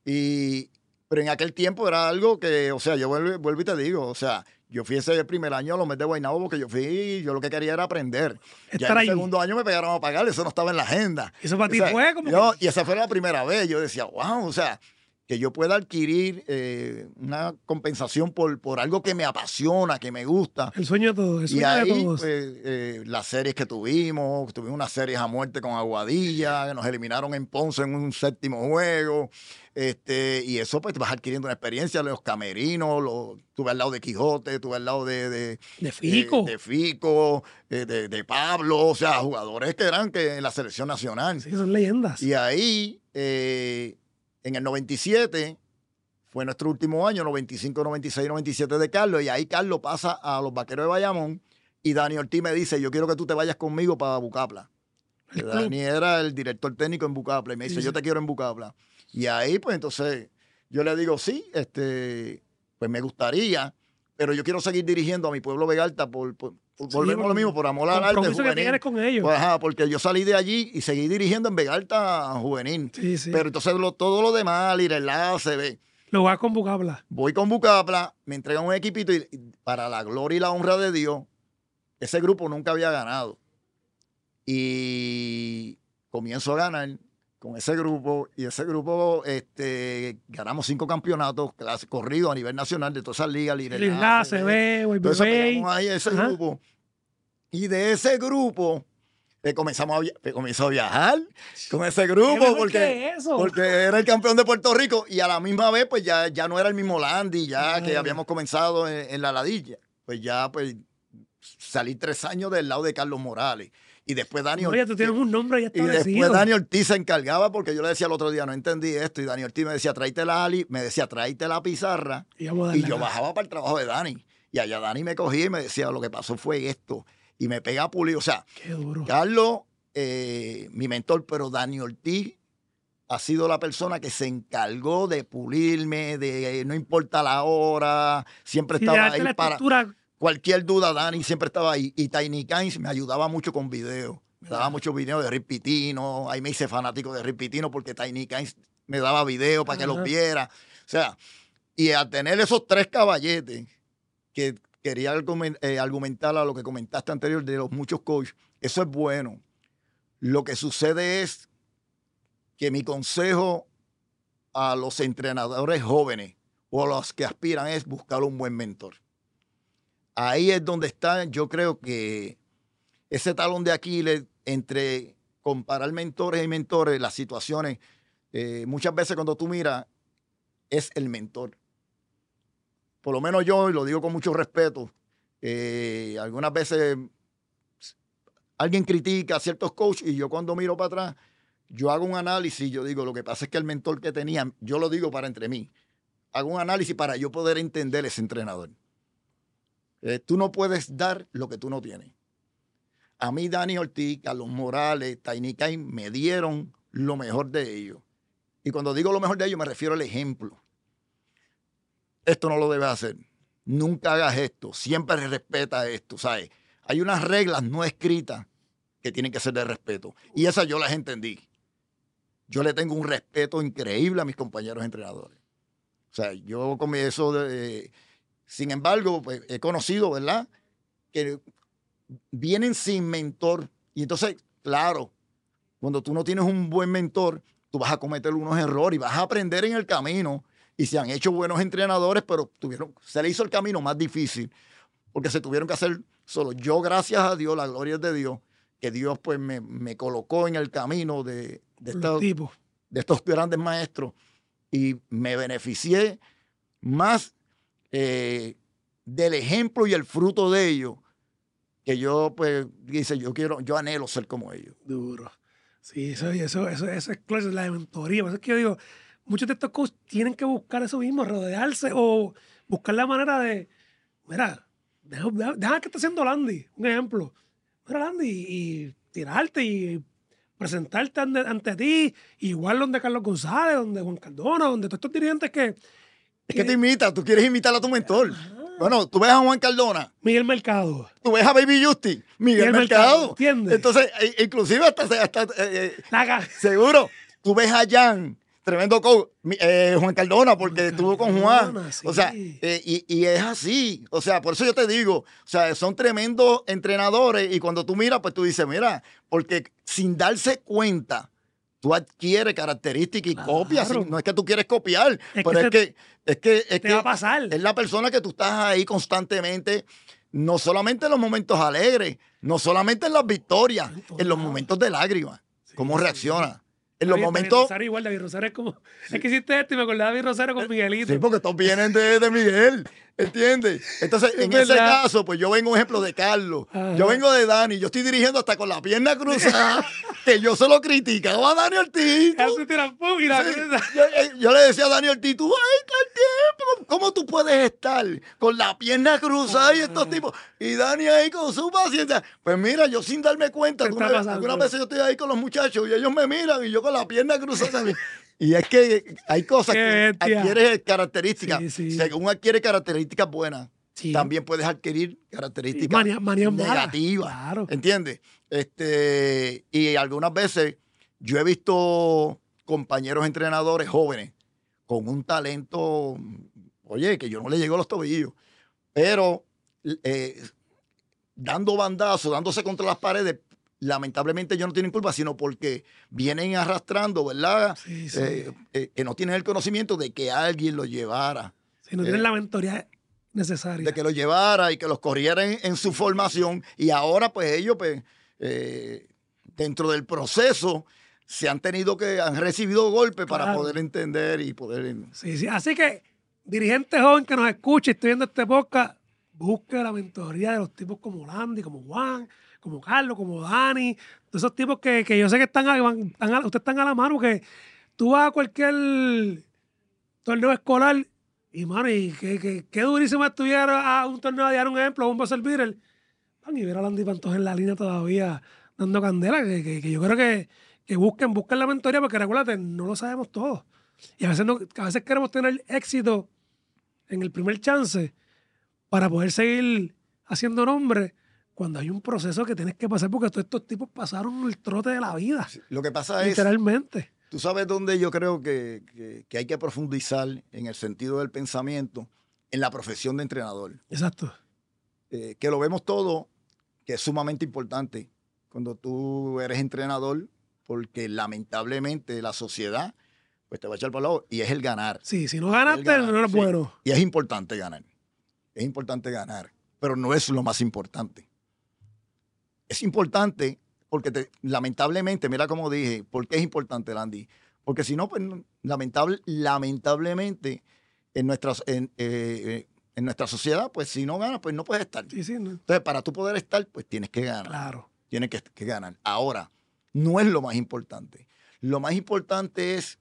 y, pero en aquel tiempo era algo que, o sea, yo vuelvo, vuelvo y te digo, o sea, yo fui ese primer año a los meses de Guaynabo porque yo fui, yo lo que quería era aprender. Ya Estar en el ahí. segundo año me pegaron a pagar, eso no estaba en la agenda. Eso para ti O sea, fue como yo- que- Y esa fue la primera vez, yo decía, wow, o sea, que yo pueda adquirir eh, una compensación por, por algo que me apasiona, que me gusta. el sueño de todos, el Y sueño de ahí, todos. pues, eh, las series que tuvimos, tuvimos unas series a muerte con Aguadilla, que nos eliminaron en Ponce en un séptimo juego. Este, y eso, pues, te vas adquiriendo una experiencia, los camerinos, los, tuve al lado de Quijote, tuve al lado de, de, de Fico. de, de Fico, eh, de, de Pablo, o sea, jugadores que eran que en la selección nacional. Sí, son leyendas. Y ahí, eh, en el noventa y siete, fue nuestro último año, noventa y cinco, noventa y seis, noventa y siete de Carlos, y ahí Carlos pasa a los Vaqueros de Bayamón, y Dani Ortiz me dice, yo quiero que tú te vayas conmigo para Bucapla. El club. Dani era el director técnico en Bucapla, y me dice, Sí, yo sí. te quiero en Bucapla. Y ahí, pues entonces, yo le digo, sí, este, pues me gustaría, pero yo quiero seguir dirigiendo a mi pueblo Vegalta por, por, por- Sí, volvemos a lo por- mismo, por amor al arte compromiso que juvenil. tienes con ellos. Pues, ajá, porque yo salí de allí y seguí dirigiendo en Vegalta juvenil. Sí, sí. Pero entonces lo- todo lo demás, ir enlace, ve. Lo vas con Bucapla. Voy con Bucapla, me entregan un equipito y, y para la gloria y la honra de Dios, ese grupo nunca había ganado. y comienzo a ganar con ese grupo, y ese grupo este, ganamos cinco campeonatos clase, corridos a nivel nacional de todas esas ligas, Lila, C B, todo eso pegamos ahí ese Ajá. grupo. Y de ese grupo eh, comenzamos a, via- eh, comenzó a viajar con ese grupo porque, eso? porque era el campeón de Puerto Rico y a la misma vez pues ya, ya no era el mismo Landy, ya Ay. que habíamos comenzado en, en la ladilla. Pues ya pues salí tres años del lado de Carlos Morales. Y después Dani Oye, tú tienes un nombre ya Y establecido. después Dani Ortiz se encargaba porque yo le decía el otro día, no entendí esto. Y Dani Ortiz me decía, tráete la Ali, me decía, tráete la pizarra. Y, vamos a Y darle yo la- bajaba para el trabajo de Dani. Y allá Dani me cogía y me decía, lo que pasó fue esto. Y me pega a pulir. O sea, Qué duro. Carlos, eh, mi mentor, pero Dani Ortiz ha sido la persona que se encargó de pulirme, de eh, no importa la hora, siempre Sí, estaba darte ahí la para estructura. cualquier duda. Dani siempre estaba ahí. Y Tiny Kines me ayudaba mucho con videos. Me daba muchos videos de Rick Pitino. Ahí me hice fanático de Rick Pitino porque Tiny Kines me daba videos para que Ajá. los viera. O sea, y al tener esos tres caballetes que quería argumen- eh, argumentar a lo que comentaste anterior de los muchos coaches, eso es bueno. Lo que sucede es que mi consejo a los entrenadores jóvenes o a los que aspiran es buscar un buen mentor. Ahí es donde está, yo creo que ese talón de Aquiles entre comparar mentores y mentores, las situaciones, eh, muchas veces cuando tú miras, es el mentor. Por lo menos yo, y lo digo con mucho respeto, eh, algunas veces alguien critica a ciertos coaches y yo cuando miro para atrás, yo hago un análisis, yo digo, lo que pasa es que el mentor que tenía, yo lo digo para entre mí, hago un análisis para yo poder entender ese entrenador. Eh, tú no puedes dar lo que tú no tienes. A mí, Dani Ortiz, Carlos Morales, Tiny Kine me dieron lo mejor de ellos. Y cuando digo lo mejor de ellos, me refiero al ejemplo. Esto no lo debes hacer. Nunca hagas esto. Siempre respeta esto, ¿sabes? Hay unas reglas no escritas que tienen que ser de respeto. Y esas yo las entendí. Yo le tengo un respeto increíble a mis compañeros entrenadores. O sea, yo con eso de... Sin embargo, pues, he conocido, ¿verdad?, que vienen sin mentor. Y entonces, claro, cuando tú no tienes un buen mentor, tú vas a cometer unos errores y vas a aprender en el camino. Y se han hecho buenos entrenadores, pero tuvieron, se le hizo el camino más difícil porque se tuvieron que hacer solo. Yo, gracias a Dios, la gloria es de Dios, que Dios pues me, me colocó en el camino de, de, estos, de estos grandes maestros y me beneficié más eh, del ejemplo y el fruto de ellos, que yo pues dice, yo quiero, yo anhelo ser como ellos. Duro. Sí, eso, eso, eso, eso es clase, la mentoría. Por eso es que yo digo, muchos de estos coaches tienen que buscar eso mismo, rodearse o buscar la manera de, mira, deja, deja, deja que esté haciendo Landy, un ejemplo. Mira, Landy, y tirarte y presentarte ante, ante ti, igual donde Carlos González, donde Juan Cardona, donde todos estos dirigentes que... Es que, que te imita, tú quieres imitar a tu mentor. Ajá. Bueno, tú ves a Juan Cardona. Miguel Mercado. Tú ves a Baby Justin. Miguel, Miguel Mercado. Mercado. ¿Entiendes? Entonces, inclusive hasta... hasta eh, La... seguro, tú ves a Jan, tremendo coach, eh, Juan Cardona, porque Juan estuvo Cardona, con Juan. Sí. O sea, eh, y, y es así. O sea, por eso yo te digo, o sea, son tremendos entrenadores y cuando tú miras, pues tú dices, mira, porque sin darse cuenta, tú adquieres características y claro. copias. No es que tú quieres copiar, es pero que es, que, es que es te que va a pasar. Es la persona que tú estás ahí constantemente, no solamente en los momentos alegres, no solamente en las victorias, en, en los momentos de lágrimas, sí, cómo sí, reacciona. Sí. En los David, momentos... David Rosario igual, David Rosario es como... Sí. Es que hiciste esto y me acordé de David Rosario con Miguelito. Sí, porque todos vienen de, de Miguel, ¿entiendes? Entonces, es en verdad. Ese caso, pues yo vengo un ejemplo de Carlos. Ajá. Yo vengo de Dani. Yo estoy dirigiendo hasta con la pierna cruzada, que yo se lo criticaba a Dani Ortiz. Tú, y la sí, yo, yo le decía a Dani Ortiz, tú, ay, tal tiempo, ¿cómo tú puedes estar con la pierna cruzada y estos tipos? Y Dani ahí con su paciencia. Pues mira, yo sin darme cuenta, algunas alguna veces yo estoy ahí con los muchachos y ellos me miran y yo con la pierna cruzada. Y es que hay cosas que adquieres características. Sí, sí. Según adquiere características buenas, sí. también puedes adquirir características sí, mania, mania negativas. Claro. ¿Entiendes? Este, y algunas veces yo he visto compañeros entrenadores jóvenes con un talento, oye, que yo no le llego a los tobillos, pero eh, dando bandazos, dándose contra las paredes, lamentablemente ellos no tienen culpa, sino porque vienen arrastrando, ¿verdad? Sí, sí. Eh, eh, que no tienen el conocimiento de que alguien los llevara. Si no eh, tienen la mentoría necesaria. De que los llevara y que los corriera en, en su formación. Y ahora, pues, ellos, pues, eh, dentro del proceso, se han tenido que, han recibido golpes para Claro. poder entender y poder... Sí, sí. Así que, dirigente joven que nos escuche, estoy viendo este podcast, busque la mentoría de los tipos como Landy, como Juan, como Carlos, como Dani, todos esos tipos que, que yo sé que están, a, van- están a- ustedes están a la mano, que tú vas a cualquier torneo escolar y, mano, y qué, qué, qué durísimo estudiar a un torneo de dar un ejemplo, a un buzzer beater, van y ver a Landy Pantoja en la línea todavía dando candela, que, que- que yo creo que, que busquen, busquen la mentoría, porque recuérdate, no lo sabemos todo. Y a veces, no, a veces queremos tener éxito en el primer chance para poder seguir haciendo nombre cuando hay un proceso que tienes que pasar, porque todos estos tipos pasaron el trote de la vida, Lo que pasa es... literalmente. Tú sabes dónde yo creo que, que, que hay que profundizar en el sentido del pensamiento, en la profesión de entrenador. Exacto. Eh, que lo vemos todo, que es sumamente importante cuando tú eres entrenador, porque lamentablemente la sociedad pues te va a echar para el lado, y es el ganar. Sí, si no ganaste, El ganar, no eres sí. bueno. Y es importante ganar. Es importante ganar, pero no es lo más importante. Es importante porque te- lamentablemente, mira como dije, ¿por qué es importante, Landy? Porque si no, pues no- lamentable, lamentablemente en nuestra, en, eh, eh, en nuestra sociedad, pues si no ganas, pues no puedes estar. Sí, sí, no. Entonces, para tú poder estar, pues tienes que ganar. Claro. Tienes que, que ganar. Ahora, no es lo más importante. Lo más importante es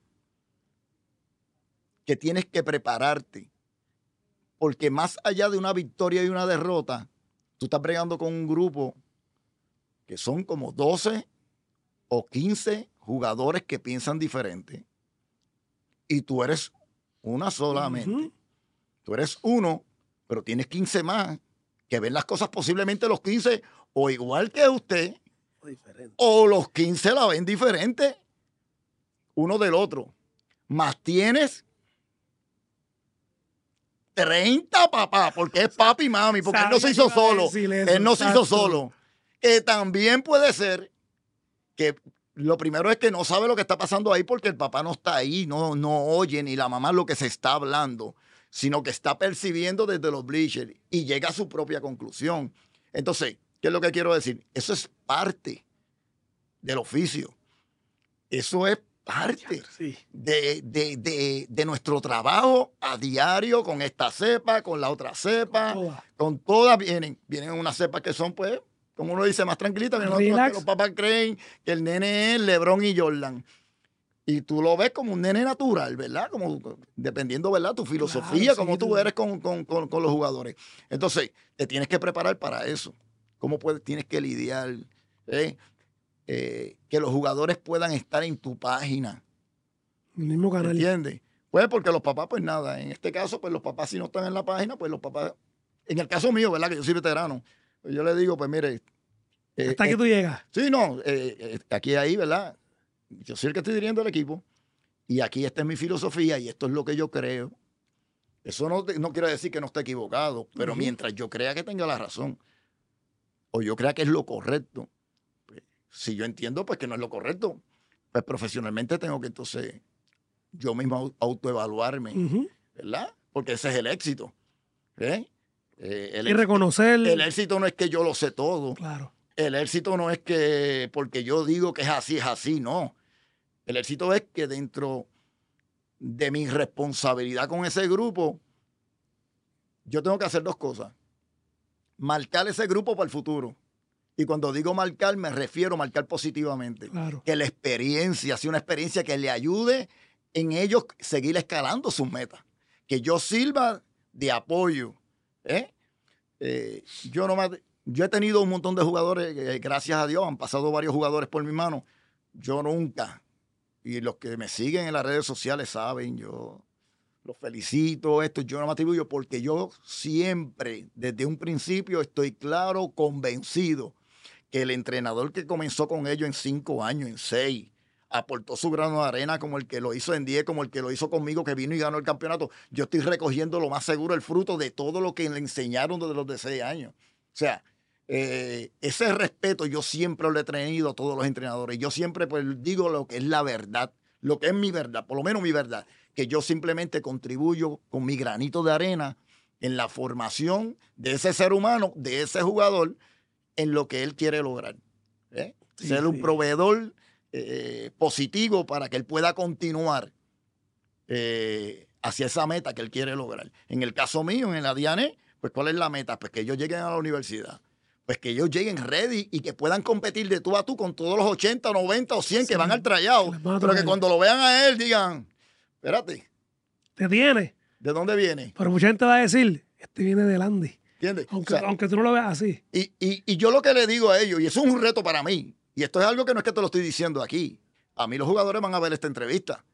que tienes que prepararte. Porque más allá de una victoria y una derrota, tú estás bregando con un grupo que son como doce o quince jugadores que piensan diferente. Y tú eres una solamente. Ujú. Tú eres uno, pero tienes quince más que ven las cosas posiblemente los quince o igual que usted, Diferente. o los quince la ven diferente uno del otro. Más tienes treinta papá, porque es papi y mami, porque él no se Sabía hizo que iba a solo. decir eso, Él no se hizo exacto. solo. Que también puede ser que lo primero es que no sabe lo que está pasando ahí porque el papá no está ahí, no, no oye ni la mamá lo que se está hablando, sino que está percibiendo desde los bleachers y llega a su propia conclusión. Entonces, ¿qué es lo que quiero decir? Eso es parte del oficio. Eso es parte Sí. de, de, de, de nuestro trabajo a diario con esta cepa, con la otra cepa, Toda. con todas vienen, vienen unas cepas que son, pues, como uno dice, más tranquilitas, vienen otras Relax. que los papás creen que el nene es LeBron y Jordan. Y tú lo ves como un nene natural, ¿verdad? Como dependiendo, ¿verdad? Tu filosofía, Claro, como sí, tú tú- eres con, con, con, con los jugadores. Entonces, te tienes que preparar para eso. ¿Cómo puedes, tienes que lidiar? ¿eh? Eh, que los jugadores puedan estar en tu página. El mismo canal. ¿Entiendes? Pues porque los papás, pues nada, en este caso, pues los papás si no están en la página, pues los papás, en el caso mío, ¿verdad? Que yo soy veterano, pues yo le digo, pues mire, eh, Hasta que eh, tú llegas. sí, no, eh, eh, aquí ahí, ¿verdad? Yo soy el que estoy dirigiendo el equipo y aquí esta es mi filosofía y esto es lo que yo creo. Eso no, no quiere decir que no esté equivocado, pero Ujú. mientras yo crea que tenga la razón o yo crea que es lo correcto, pues, si yo entiendo pues que no es lo correcto, pues profesionalmente tengo que entonces yo mismo au- autoevaluarme, Ujú. ¿verdad? Porque ese es el éxito. ¿eh? Eh, el, Y éxito- reconocer. el éxito no es que yo lo sé todo. Claro. El éxito no es que porque yo digo que es así, es así, no. El éxito es que dentro de mi responsabilidad con ese grupo, yo tengo que hacer dos cosas. Marcar ese grupo para el futuro. Y cuando digo marcar, me refiero a marcar positivamente. Claro. Que la experiencia sea una experiencia que le ayude en ellos seguir escalando sus metas. Que yo sirva de apoyo. ¿eh? Eh, yo nomás, yo he tenido un montón de jugadores, eh, gracias a Dios, han pasado varios jugadores por mi mano. Yo nunca, y los que me siguen en las redes sociales saben, yo los felicito, esto, yo no me atribuyo porque yo siempre, desde un principio, estoy claro, convencido que el entrenador que comenzó con ellos en cinco años, en seis, aportó su grano de arena como el que lo hizo en diez, como el que lo hizo conmigo, que vino y ganó el campeonato. Yo estoy recogiendo lo más seguro el fruto de todo lo que le enseñaron desde los de seis años. O sea, eh, ese respeto yo siempre lo he tenido a todos los entrenadores. Yo siempre pues digo lo que es la verdad, lo que es mi verdad, por lo menos mi verdad, que yo simplemente contribuyo con mi granito de arena en la formación de ese ser humano, de ese jugador, en lo que él quiere lograr. ¿eh? Sí, Ser sí. un proveedor eh, positivo para que él pueda continuar eh, hacia esa meta que él quiere lograr. En el caso mío, en la Diane, pues ¿cuál es la meta? Pues que ellos lleguen a la universidad. Pues que ellos lleguen ready y que puedan competir de tú a tú con todos los ochenta, noventa o cien Sí, que van al tryout. que les van a Pero que traer. cuando lo vean a él digan, espérate, Te tiene. ¿de dónde viene? Pero mucha gente va a decir, este viene del Andy. ¿Entiendes? Aunque, O sea, aunque tú no lo veas así. y, y, y yo lo que le digo a ellos, y eso es un reto para mí, y esto es algo que no es que te lo estoy diciendo aquí, a mí los jugadores van a ver esta entrevista.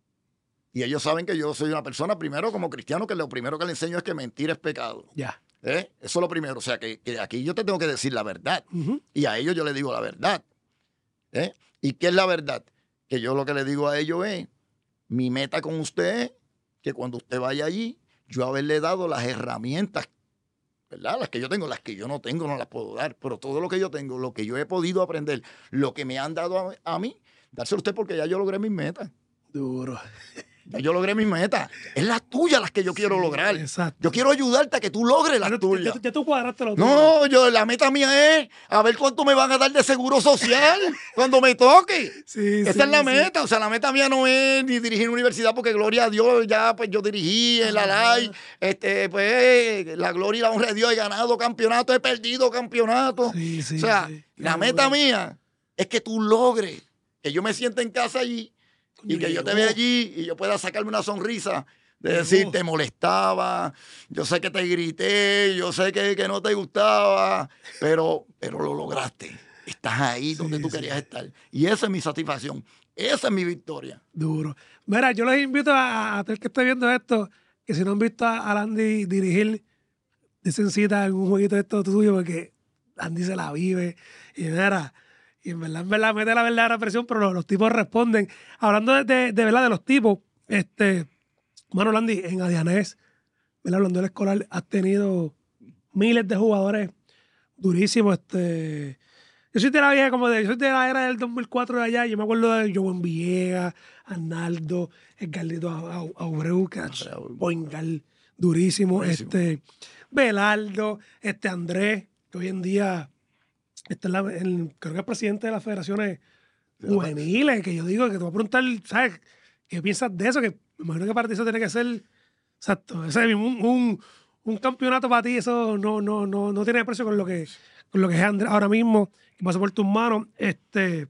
Y ellos saben que yo soy una persona, primero como cristiano, que lo primero que le enseño es que mentir es pecado. Ya. ¿eh? Eso es lo primero. O sea, que, que aquí yo te tengo que decir la verdad. Ujú. Y a ellos yo les digo la verdad. ¿eh? ¿Y qué es la verdad? Que yo lo que le digo a ellos es, mi meta con usted es que cuando usted vaya allí, yo haberle dado las herramientas, ¿verdad? Las que yo tengo, las que yo no tengo, no las puedo dar. Pero todo lo que yo tengo, lo que yo he podido aprender, lo que me han dado a, a mí, dárselo a usted porque ya yo logré mis metas. Duro. Ya yo logré mis metas. Es las tuyas las que yo quiero Sí, lograr. exacto. Yo quiero ayudarte a que tú logres las Ya, tuyas. ya- ya tú cuadraste lo tuyo. No, yo, la meta mía es a ver cuánto me van a dar de seguro social cuando me toque. Sí, Esa sí, es la sí. meta. O sea, la meta mía no es ni dirigir universidad, porque gloria a Dios, ya pues yo dirigí en la Ajá. L A I. Este, pues la gloria y la honra de Dios, he ganado campeonato, he perdido campeonato. Sí, sí, o sea, sí. la Qué meta duro. mía es que tú logres, que yo me siente en casa allí y que yo te Llegó. vea allí y yo pueda sacarme una sonrisa de Llegó. decir, te molestaba, yo sé que te grité, yo sé que, que no te gustaba, pero, pero lo lograste. Estás ahí donde Sí, tú sí. querías estar. Y esa es mi satisfacción. Esa es mi victoria. Duro. Mira, yo les invito a, a todo el que esté viendo esto, que si no han visto a, a Andy dirigir, dicen cita algún jueguito de esto tuyo, porque Andy se la vive. Y mira, y en verdad, en verdad, mete la verdadera presión, pero los, los tipos responden. Hablando de, de, de verdad de los tipos, este, mano, Andy, en Adianés, ¿verdad? Hablando del escolar, has tenido miles de jugadores durísimos. Este, yo soy de la vieja, como de, yo soy de la era del dos mil cuatro de allá. Yo me acuerdo de Joven Villegas, Arnaldo, Edgardo Abreu, que es Poingal, durísimo. Buenísimo. Este, Belardo, este Andrés, que hoy en día está en la- en- creo que es presidente de las federaciones juveniles, que yo digo que te voy a preguntar, ¿sabes? ¿Qué piensas de eso? Que me imagino que para ti eso tiene que ser, exacto, ese es un, un, un campeonato para ti, eso no, no, no, no tiene precio con lo que, con lo que es Andrés ahora mismo, que pasa por tus manos. Este,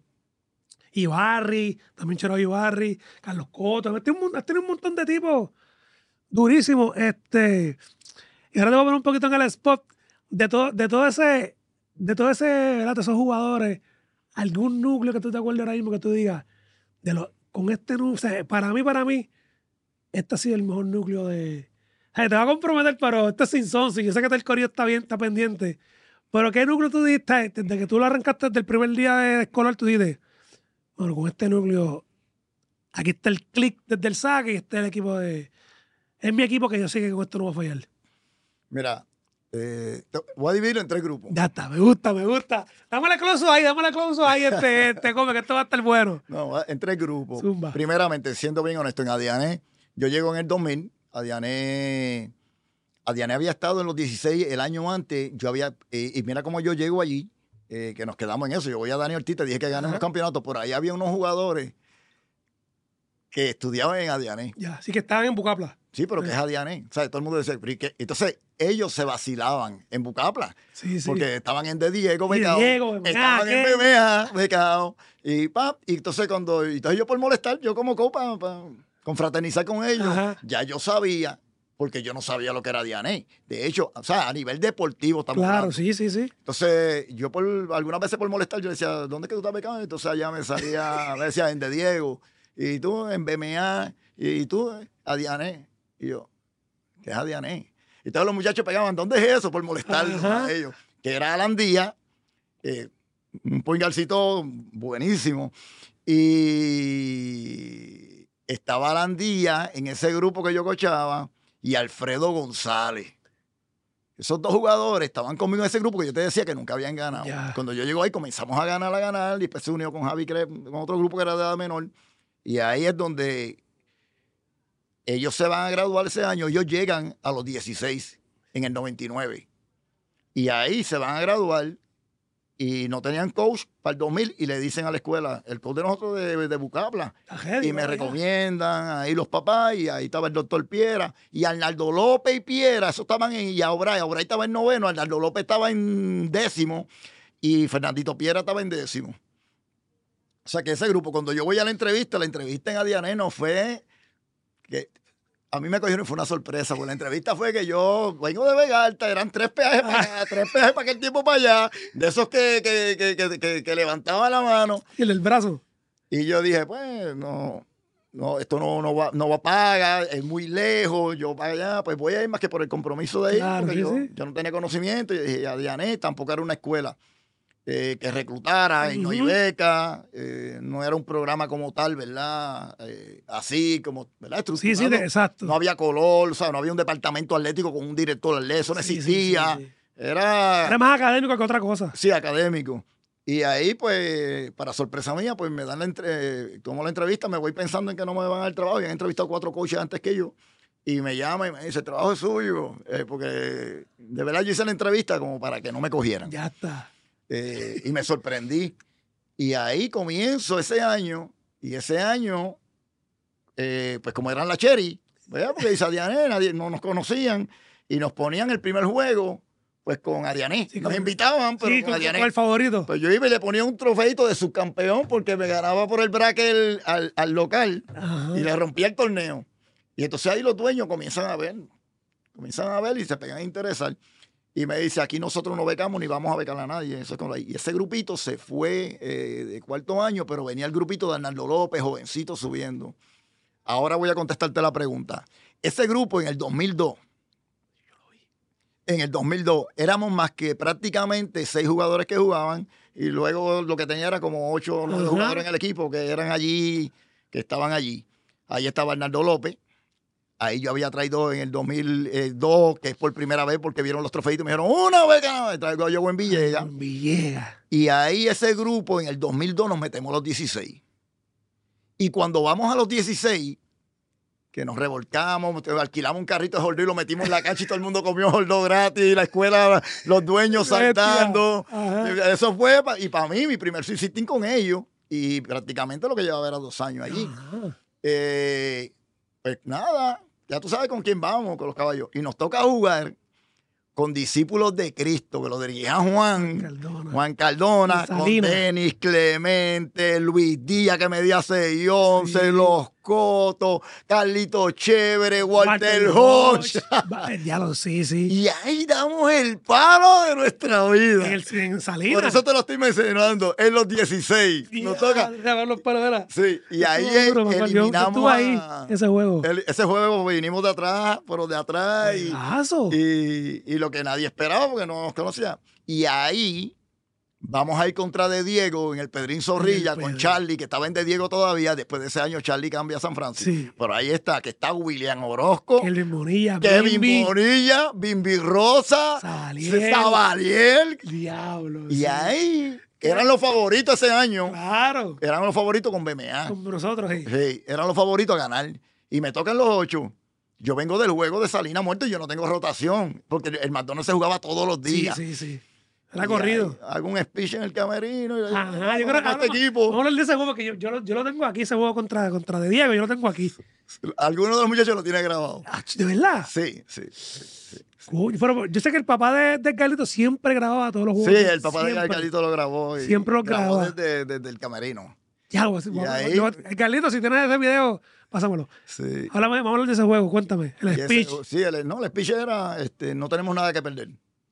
Ibarri, también Chero Ibarri, Carlos Coto, has tenido un, has tenido un montón de tipos durísimos. Este, y ahora te voy a poner un poquito en el spot de todo, de todo ese, de todo ese, ¿verdad? De esos jugadores, algún núcleo que tú te acuerdes ahora mismo que tú digas, de los, con este núcleo, o sea, para mí, para mí, este ha sido el mejor núcleo de. Ay, te va a comprometer, pero este es sin sonso. Yo sé que el corillo está bien, está pendiente. Pero ¿qué núcleo tú diste? Desde que tú lo arrancaste desde el primer día de escolar, tú dices, bueno, con este núcleo, aquí está el click desde el saque y este es el equipo de. Es mi equipo que yo sé que con esto no va a fallar. Mira, eh, te- voy a dividirlo en tres grupos. Ya está, me gusta, me gusta. Dámosle close ahí, dámosle close ahí, este, este come, que esto va a estar bueno. No, en tres grupos. Zumba. Primeramente, siendo bien honesto, en Adiané, yo llego en el dos mil. Adiané, Adiané había estado en los dieciséis el año antes. Yo había, eh, y mira cómo yo llego allí, eh, que nos quedamos en eso. Yo voy a Dani Ortiz, te dije que gané Ajá. unos campeonatos. Por ahí había unos jugadores que estudiaban en Adiané. Ya, así que estaban en Bucapla. Sí, pero que es Adiané. O sea, todo el mundo decía, "Pero ¿y qué?". Entonces, ellos se vacilaban en Bucapla. Sí, sí. Porque estaban en De Diego, Y de becao. Diego, B M A, Estaban en ¿qué? B M A, becao. Y pap, y entonces cuando, y entonces yo por molestar, yo como copa, pa, confraternizar con ellos, Ajá. ya yo sabía, porque yo no sabía lo que era Diané. De hecho, o sea, a nivel deportivo estamos Claro, hablando. sí, sí, sí. Entonces, yo por algunas veces por molestar, yo decía, ¿dónde es que tú estás becado? Entonces allá me salía, me decía, en De Diego. Y tú en B M A, y tú a Diané. Y yo, ¿qué es Adiané? Y todos los muchachos pegaban, ¿dónde es eso? Por molestarlos Ajá. a ellos. Que era Alan Díaz, eh, un poingarcito buenísimo. Y estaba Alan Díaz en ese grupo que yo cochaba y Alfredo González. Esos dos jugadores estaban conmigo en ese grupo que yo te decía que nunca habían ganado. Ya. Cuando yo llego ahí comenzamos a ganar, a ganar, y después se unió con Javi, con otro grupo que era de edad menor. Y ahí es donde ellos se van a graduar ese año. Ellos llegan a los dieciséis en el noventa y nueve. Y ahí se van a graduar y no tenían coach para el dos mil y le dicen a la escuela, el coach de nosotros de, de Bucapla, y me recomiendan ahí los papás, y ahí estaba el doctor Piera, y Arnaldo López y Piera, eso estaban en, y Auray, Auray estaba en noveno, Arnaldo López estaba en décimo, y Fernandito Piera estaba en décimo. O sea que ese grupo, cuando yo voy a la entrevista, la entrevista en Adiané no fue que... A mí me cogieron y fue una sorpresa, porque la entrevista fue que yo vengo de Vega Alta, eran tres peajes para acá, tres peajes para aquel tiempo para allá, de esos que, que, que, que, que, que levantaban la mano. ¿Y el del brazo? Y yo dije, pues, no, no esto no, no, va, no va a pagar, es muy lejos, yo para allá, pues voy a ir más que por el compromiso de ir, Claro, porque sí, yo, sí. yo no tenía conocimiento, y dije, a Diané tampoco era una escuela eh, que reclutara, y no hay Ujú. beca, eh, no era un programa como tal, ¿verdad? Eh, así, como, ¿verdad? Sí, sí, Estructurado. de- exacto. No había color, o sea, no había un departamento atlético con un director atlético, eso no Sí, sí, existía. sí, sí. Era, Era más académico que otra cosa. sí, académico. Y ahí, pues, para sorpresa mía, pues me dan la entre, tomo la entrevista, me voy pensando en que no me van a dar trabajo. Y han entrevistado cuatro coaches antes que yo. Y me llama y me dice, el trabajo es suyo. Eh, porque de verdad yo hice la entrevista como para que no me cogieran. Ya está. Eh, y me sorprendí. Y ahí comienzo ese año. Y ese año, eh, pues como eran la Cherry, ¿verdad? Porque dice Adiané, nadie, no nos conocían. Y nos ponían el primer juego, pues con Adiané. Sí, nos con- invitaban, pero Sí, con con, Adiané. con el favorito. Pues yo iba y le ponía un trofeito de subcampeón porque me ganaba por el bracket al, al local Ajá. y le rompía el torneo. Y entonces ahí los dueños comienzan a ver, comienzan a ver y se pegan a interesar. Y me dice, aquí nosotros no becamos ni vamos a becar a nadie. Eso es como la- y ese grupito se fue eh, de cuarto año, pero venía el grupito de Arnaldo López, jovencito, subiendo. Ahora voy a contestarte la pregunta. Ese grupo en el dos mil dos, en el dos mil dos, éramos más que prácticamente seis jugadores que jugaban y luego lo que tenía era como ocho o nueve Ajá. jugadores en el equipo que eran allí, que estaban allí. Ahí estaba Arnaldo López. Ahí yo había traído en el dos mil dos, que es por primera vez porque vieron los trofeitos y me dijeron, una beca, y traigo a Joe en Villegas. Villegas. Y ahí ese grupo, en el dos mil dos, nos metemos los dieciséis. Y cuando vamos a los dieciséis, que nos revolcamos, alquilamos un carrito de hot dog y lo metimos en la cancha y todo el mundo comió hot dog gratis, y la escuela, los dueños saltando. Ajá. Eso fue, pa- y para mí, mi primer sitting con ellos, y prácticamente lo que llevaba era dos años allí. Ajá. Eh, pues nada, ya tú sabes con quién vamos, con los caballos. Y nos toca jugar con discípulos de Cristo, que lo dirigía Juan, Cardona. Juan Cardona, Y con Salinas. Denis Clemente, Luis Díaz, que medía seis y once, Sí. Los Cotos, Carlito Chévere, Walter Hodge. Hodge. Va, Ya lo sí, sí. Y ahí damos el palo de nuestra vida. En, el, en Salinas. Por eso te lo estoy mencionando, en los dieciséis. Nos toca. Ya, ver los pelos, ¿verdad? Sí, y ahí Estuvo duro, me acuerdo. Yo eliminamos estuve ahí, a- ese juego. el- ese juego vinimos de atrás, pero de atrás y, Juegazo. y, y lo que nadie esperaba porque no nos conocía. Y ahí vamos a ir contra De Diego en el Pedrín Zorrilla El con Pedrín. Charlie, que estaba en De Diego todavía. Después de ese año Charlie cambia a San Francisco. Sí. Pero ahí está, que está William Orozco, Kelvin Bonilla, Kevin Bimbi, Bonilla, Bimbi Rosa, Sabaliel. Sabaliel. Diablo. Y sí. ahí eran los favoritos ese año. Claro. Eran los favoritos con B M A. Con nosotros, sí. Sí, eran los favoritos a ganar. Y me tocan los ocho. Yo vengo del juego de Salina Muerto y yo no tengo rotación. Porque el McDonald's se jugaba todos los Sí, días. sí, sí. Era Y corrido. ahí Hago un speech en el camerino. Y Ajá, yo creo que este equipo. Vamos a hablar de ese juego que yo, yo, lo, yo lo tengo aquí, ese juego contra, contra De Diego, yo lo tengo aquí. Alguno de los muchachos lo tiene grabado. Ah, ¿de verdad? Sí, sí. Sí, Coño, pero yo sé que el papá de, de Carlito siempre grababa todos los sí juegos. el papá siempre. de Carlito lo grabó. Y Siempre lo grabó graba. desde, desde el camerino. Ya, algo así. Y Vamos- ahí- yo- Carlito, si tienes ese video, pásamelo. Sí. Háblame, vamos a hablar de ese juego, cuéntame. El Y ese- speech. sí, el, no, el speech era, este, no tenemos nada que perder.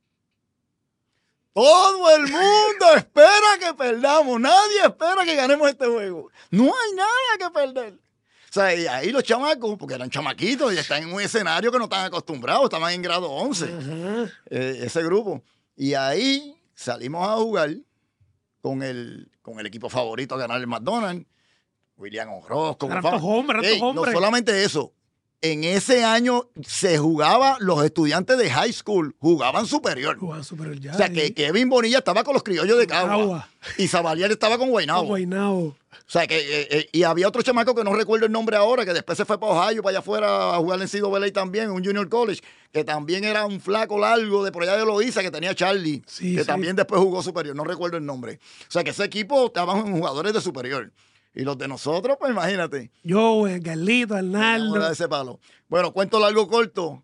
Todo el mundo espera que perdamos. Nadie espera que ganemos este juego. No hay nada que perder. O sea, y ahí los chamacos, porque eran chamaquitos y están en un escenario que no están acostumbrados, estaban en grado once, Ajá. eh, ese grupo. Y ahí salimos a jugar con el, con el equipo favorito a ganar el McDonald's, William Orozco. Eran Fama. todos hombres, eran Ey, todos no hombres. solamente eso, en ese año se jugaba, los estudiantes de high school jugaban superior. Jugaban superior ya. O sea, que Kevin Bonilla estaba con los criollos de Cagua. Cagua. Y Zavalier estaba con Guaynabo. Guaynabo. O sea, que eh, eh, y había otro chamaco que no recuerdo el nombre ahora, que después se fue para Ohio, para allá afuera a jugar en C W A también, un junior college, que también era un flaco largo de por allá de Loíza, que tenía Charlie, Sí, que sí. también después jugó superior, no recuerdo el nombre. O sea, que ese equipo estaban en jugadores de superior. Y los de nosotros, pues imagínate. Yo, el Carlito, Teníamos Arnaldo. de ese palo. Bueno, cuento largo corto.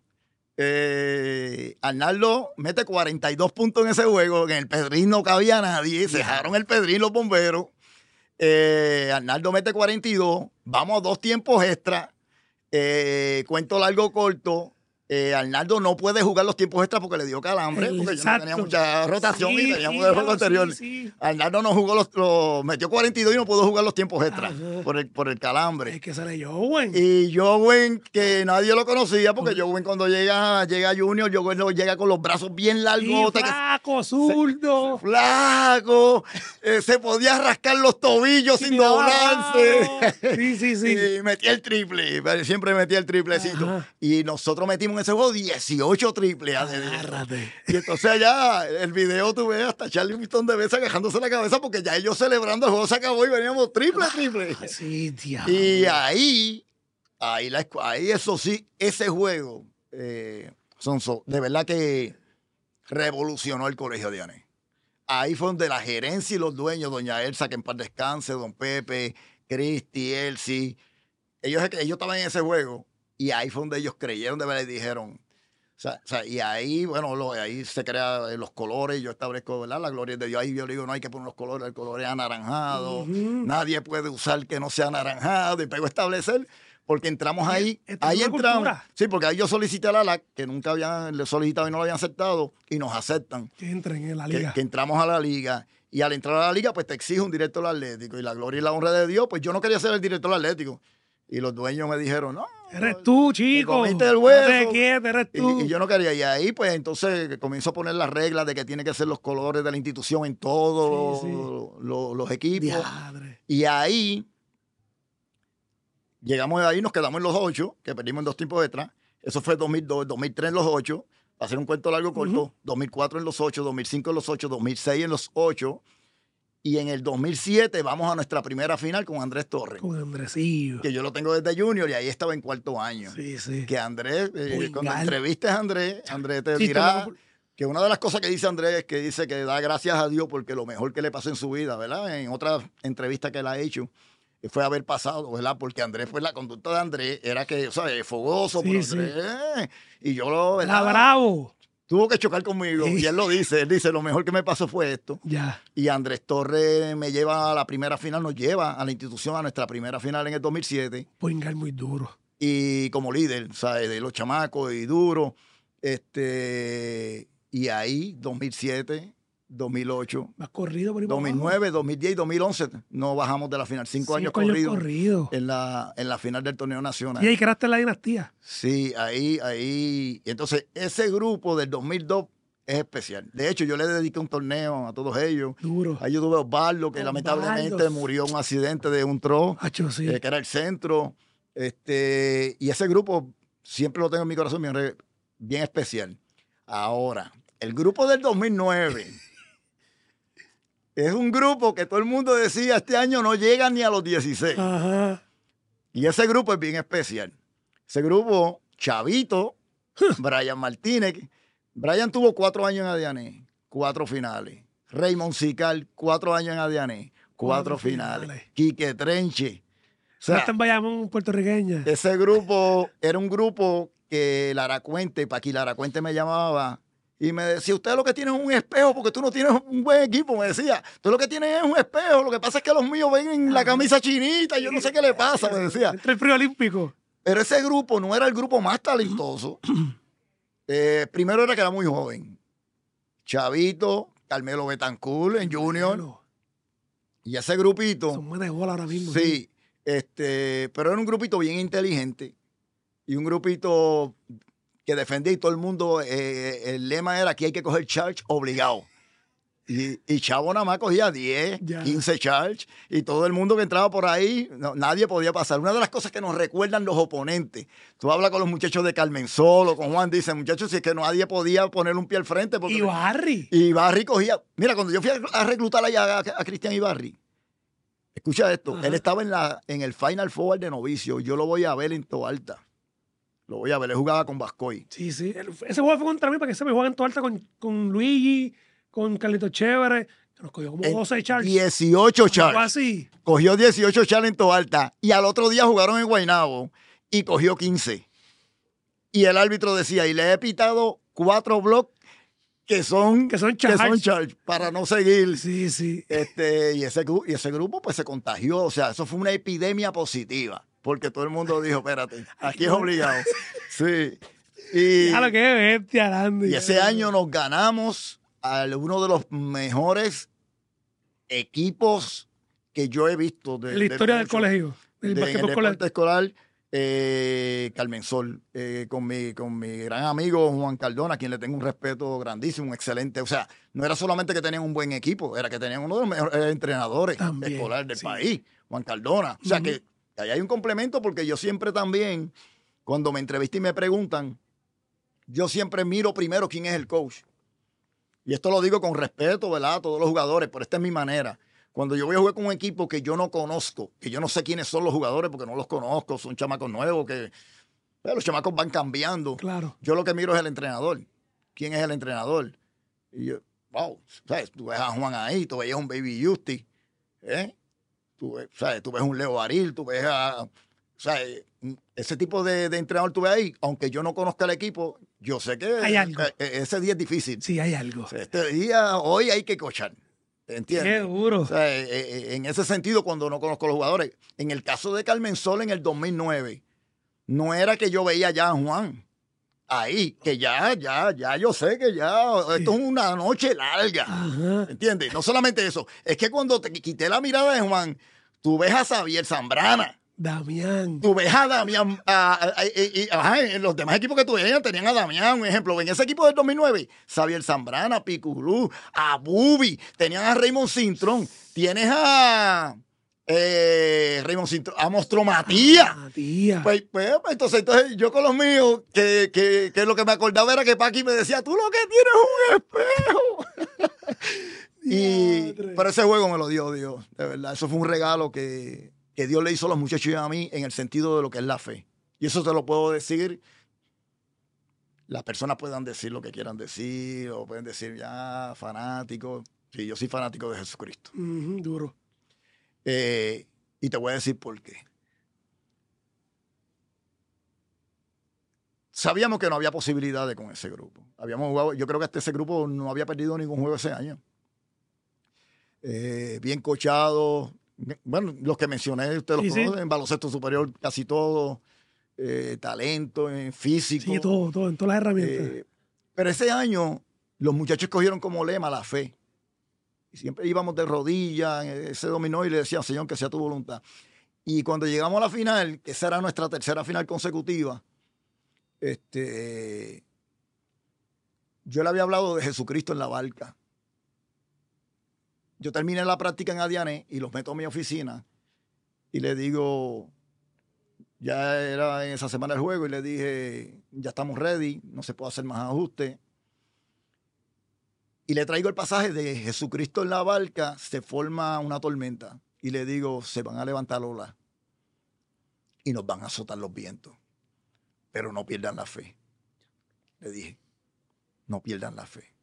Eh, Arnaldo mete cuarenta y dos puntos en ese juego. En el Pedrín no cabía nadie. Se dejaron el Pedrín los bomberos. Eh, Arnaldo mete cuarenta y dos. Vamos a dos tiempos extra. Eh, cuento largo corto. Eh, Arnaldo no puede jugar los tiempos extras porque le dio calambre, porque yo no Exacto. tenía mucha rotación Sí, y teníamos sí, el juego sí, anterior. sí. Arnaldo no jugó los, los- metió cuarenta y dos y no pudo jugar los tiempos extras Ajá. por el, por el calambre. Es que sale yo, güey. Y Jowen, que nadie lo conocía, porque Jowen cuando llega, llega Junior, Jowen lo llega con los brazos bien largos, flaco, zurdo. flaco, eh, se podía rascar los tobillos sin doblarse. Sí, sí, sí. Y metía el triple, siempre metía el triplecito. Ajá. Y nosotros metimos en ese juego dieciocho triples. Agárrate. Y entonces allá, el video tú ves hasta Charlie un montón de veces agarrándose la cabeza porque ya ellos celebrando el juego se acabó y veníamos triple, triple. Sí, diablo. Y ahí, ahí, la, escu- ahí eso sí, ese juego, eh, Sonso, de verdad que revolucionó el colegio de Ané. Ahí fue donde la gerencia y los dueños, doña Elsa, que en paz descanse, don Pepe, Cristi, Elsie, ellos, ellos estaban en ese juego y ahí fue donde ellos creyeron de verdad y dijeron, o sea, o sea, y ahí, bueno, lo- ahí se crean los colores, yo establezco, ¿verdad? La gloria de Dios. Ahí yo le digo, no hay que poner los colores, el color es anaranjado, Ujú. nadie puede usar que no sea anaranjado, y pego a establecer, porque entramos ahí, Esta es ahí una entramos. cultura. Sí, porque ahí yo solicité a la L A C, que nunca habían le solicitado y no lo habían aceptado, y nos aceptan, Que entren en la que, liga. que entramos a la liga. Y al entrar a la liga, pues te exige un director atlético, y la gloria y la honra de Dios, pues yo no quería ser el director atlético. Y los dueños me dijeron, no, Eres tú, chico. comiste el No hueso. te quietes, eres y, tú. y yo no quería. Y ahí, pues, entonces comienzo a poner las reglas de que tienen que ser los colores de la institución en todos Sí, sí. los- los- los equipos. Diadre. Y ahí, llegamos de ahí, nos quedamos en los ocho, que perdimos en dos tiempos extra. Eso fue dos mil dos, dos mil tres en los ocho. Para hacer un cuento largo corto, Ujú. dos mil cuatro en los ocho, dos mil cinco en los ocho, dos mil seis en los ocho. Y en el dos mil siete vamos a nuestra primera final con Andrés Torres, Con Andresillo. que yo lo tengo desde junior y ahí estaba en cuarto año. Sí, sí. Que Andrés, eh, Muy cuando gal. entrevistes a Andrés, Andrés te Sí, dirá te- que una de las cosas que dice Andrés es que dice que da gracias a Dios porque lo mejor que le pasó en su vida, ¿verdad? En otra entrevista que él ha hecho, eh, fue haber pasado, ¿verdad? Porque Andrés, pues la conducta de Andrés era que, o sea, fogoso, Sí, pero sí. Andrés, eh, y yo lo, Era ¿verdad? bravo. Tuvo que chocar conmigo Sí. y él lo dice, él dice, lo mejor que me pasó fue esto. Ya. Y Andrés Torres me lleva a la primera final, nos lleva a la institución a nuestra primera final en el dos mil siete. Poingal muy duro. Y como líder, o sea, de los chamacos y duro. Este, y ahí, dos mil siete, dos mil ocho, Más corrido por ahí para dos mil nueve, dos mil diez y dos mil once, no bajamos de la final. Cinco, años corridos corrido. en la, en la final del torneo nacional. Y ahí creaste la dinastía. Sí, ahí, ahí. Y entonces, ese grupo del dos mil dos es especial. De hecho, yo le dediqué un torneo a todos ellos. Duro. Ahí yo tuve a Osvaldo, que Osvaldo. lamentablemente murió en un accidente de un tro. Hacho, sí. eh, que era el centro. Este, y ese grupo siempre lo tengo en mi corazón bien, re- bien especial. Ahora, el grupo del dos mil nueve es un grupo que todo el mundo decía este año no llega ni a los dieciséis. Ajá. Y ese grupo es bien especial. Ese grupo, Chavito, Brian Martínez. Brian tuvo cuatro años en Adiané, cuatro finales. Raymond Sical, cuatro años en Adiané, cuatro, Cuatro finales. finales. Quique Trenche. O Ahora sea, está en Bayamón, puertorriqueña. ese grupo era un grupo que Laracuente, Paqui Laracuente me llamaba y me decía, usted lo que tiene es un espejo porque tú no tienes un buen equipo, me decía. Tú lo que tienes es un espejo, lo que pasa es que los míos ven en la camisa chinita, yo no sé qué le pasa, me decía. Entre el frío olímpico. Pero ese grupo no era el grupo más talentoso. Eh, primero era que era muy joven. Chavito, Carmelo Betancourt en Junior. Bueno, Y ese grupito... son buenas bolas ahora mismo. Sí, este, pero era un grupito bien inteligente y un grupito que defendía y todo el mundo, eh, el lema era que hay que coger charge obligado. Y, y Chavo nada más cogía diez, Ya. quince charge, y todo el mundo que entraba por ahí, no, nadie podía pasar. Una de las cosas que nos recuerdan los oponentes, tú hablas con los muchachos de Carmen Solo, con Juan, dicen, muchachos, si es que nadie podía poner un pie al frente. Porque... Ibarri. Y Barry cogía, mira, cuando yo fui a, a reclutar allá a, a Cristian Ibarri, escucha esto, Ajá. él estaba en, la, en el Final Four de novicio, yo lo voy a ver en Toalta. Lo voy a ver, él jugaba con Bascoy. Sí, sí. El- ese juego fue contra mí porque se me juega en tu alta con, con Luigi, con Carlito Chévere. que Nos cogió como En doce charges. dieciocho Algo charge. así. Cogió dieciocho charge en Toalta. Y al otro día jugaron en Guaynabo y cogió quince. Y el árbitro decía, y le he pitado cuatro blocks que son, Que son que son charge. charge para no seguir. Sí, sí. Este, y, ese, gru- y ese grupo pues se contagió. O sea, eso fue una epidemia positiva. Porque todo el mundo dijo, espérate, aquí es obligado. Sí. Y, Ya lo que bestia, Landy. y ese año nos ganamos a uno de los mejores equipos que yo he visto. De, En la historia de del mucho- colegio. Del de- en el basquetbol deporte colegio. escolar, eh, Carmen Sol, eh, con, mi, con mi gran amigo Juan Cardona, a quien le tengo un respeto grandísimo, un excelente. O sea, no era solamente que tenían un buen equipo, era que tenían uno de los mejores entrenadores También, escolares del sí. país, Juan Cardona. O sea, Ujú. que ahí hay un complemento porque yo siempre también, cuando me entrevistan y me preguntan, yo siempre miro primero quién es el coach. Y esto lo digo con respeto, ¿verdad? A todos los jugadores, pero esta es mi manera. Cuando yo voy a jugar con un equipo que yo no conozco, que yo no sé quiénes son los jugadores porque no los conozco, son chamacos nuevos que pues, los chamacos van cambiando. Claro. Yo lo que miro es el entrenador. ¿Quién es el entrenador? Y yo, wow, ¿sabes? Tú ves a Juan ahí, tú ves a un Baby Justi, ¿eh? Tú ves, ¿sabes? Tú ves un Leo Baril, tú ves a... ¿sabes? Ese tipo de, de entrenador tú ves ahí, aunque yo no conozca el equipo, yo sé que Hay algo. eh, eh, ese día es difícil. Sí, hay algo. O sea, este día, hoy hay que cochar. ¿Entiendes? Qué duro. O sea, eh, eh, en ese sentido, cuando no conozco a los jugadores. En el caso de Carmen Sol en el dos mil nueve, no era que yo veía ya a Juan ahí, que ya, ya, ya yo sé que ya, esto es una noche larga. Ajá. ¿Entiendes? No solamente eso, es que cuando te quité la mirada de Juan, tú ves a Xavier Zambrana. Damián. Tú ves a Damián, a- a- a- y- y- ajá, en los demás equipos que tú veías tenían a Damián, un ejemplo. En ese equipo del dos mil nueve, Xavier Zambrana, Picurú, a Bubi, tenían a Raymond Cintrón, tienes a eh, Raymond Cintrón, a Monstro Matías. Ah, tía. Pues, pues, entonces, entonces yo con los míos, que, que, que lo que me acordaba era que Paqui me decía, tú lo que tienes es un espejo. y, Diadre. pero ese juego me lo dio Dios, de verdad. Eso fue un regalo que, que Dios le hizo a los muchachos y a mí en el sentido de lo que es la fe. Y eso te lo puedo decir. Las personas puedan decir lo que quieran decir, o pueden decir, ya, fanático. Sí, yo soy fanático de Jesucristo. Ujú, duro. Eh, y te voy a decir por qué. Sabíamos que no había posibilidades con ese grupo. Habíamos jugado, yo creo que hasta ese grupo no había perdido ningún juego ese año. Eh, bien coachado. Bueno, los que mencioné, ustedes Sí, los sí. conocen, en baloncesto superior casi todo. Eh, talento, en físico. Sí, todo, todo, en todas las herramientas. Eh, pero ese año los muchachos cogieron como lema la fe. Y siempre íbamos de rodillas en ese dominó y le decían, Señor, que sea tu voluntad. Y cuando llegamos a la final, que esa era nuestra tercera final consecutiva, este, yo le había hablado de Jesucristo en la barca. Yo terminé la práctica en Adiané y los meto a mi oficina y le digo, ya era en esa semana el juego, y le dije, ya estamos ready, no se puede hacer más ajustes. Y le traigo el pasaje de Jesucristo en la barca, se forma una tormenta. Y le digo, se van a levantar olas y nos van a azotar los vientos. Pero no pierdan la fe. Le dije, no pierdan la fe.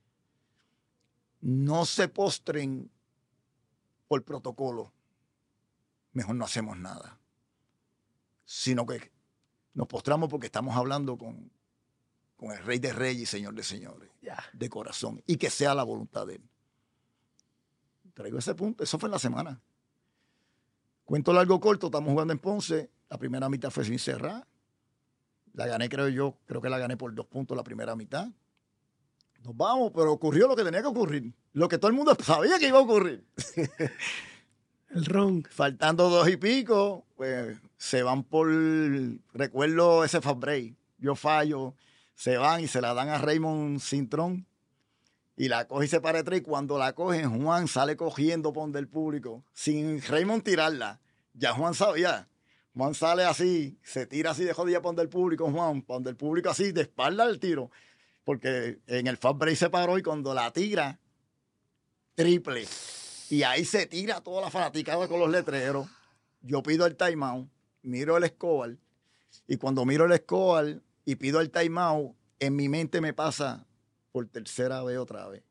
No se postren por protocolo. Mejor no hacemos nada. Sino que nos postramos porque estamos hablando con, con el Rey de Reyes y Señor de Señores. Ya. De corazón. Y que sea la voluntad de Él. Traigo ese punto. Eso fue en la semana. Cuento largo corto. Estamos jugando en Ponce. La primera mitad fue sin cerrar. La gané, creo yo. Creo que la gané por dos puntos la primera mitad. Nos vamos, pero ocurrió lo que tenía que ocurrir. Lo que todo el mundo sabía que iba a ocurrir. El ron. Faltando dos y pico, pues se van por, recuerdo ese fast break, yo fallo, se van y se la dan a Raymond Cintrón Y la coge y se para atrás. Y cuando la cogen, Juan sale cogiendo por donde el público, sin Raymond tirarla. Ya Juan sabía. Juan sale así, se tira así de jodilla por donde el público, Juan, por donde el público así, de espalda al tiro. Porque en el fast break se paró y cuando la tira, triple. Y ahí se tira toda la fanaticada con los letreros. Yo pido el timeout, miro el score. Y cuando miro el score y pido el timeout, en mi mente me pasa por tercera vez otra vez.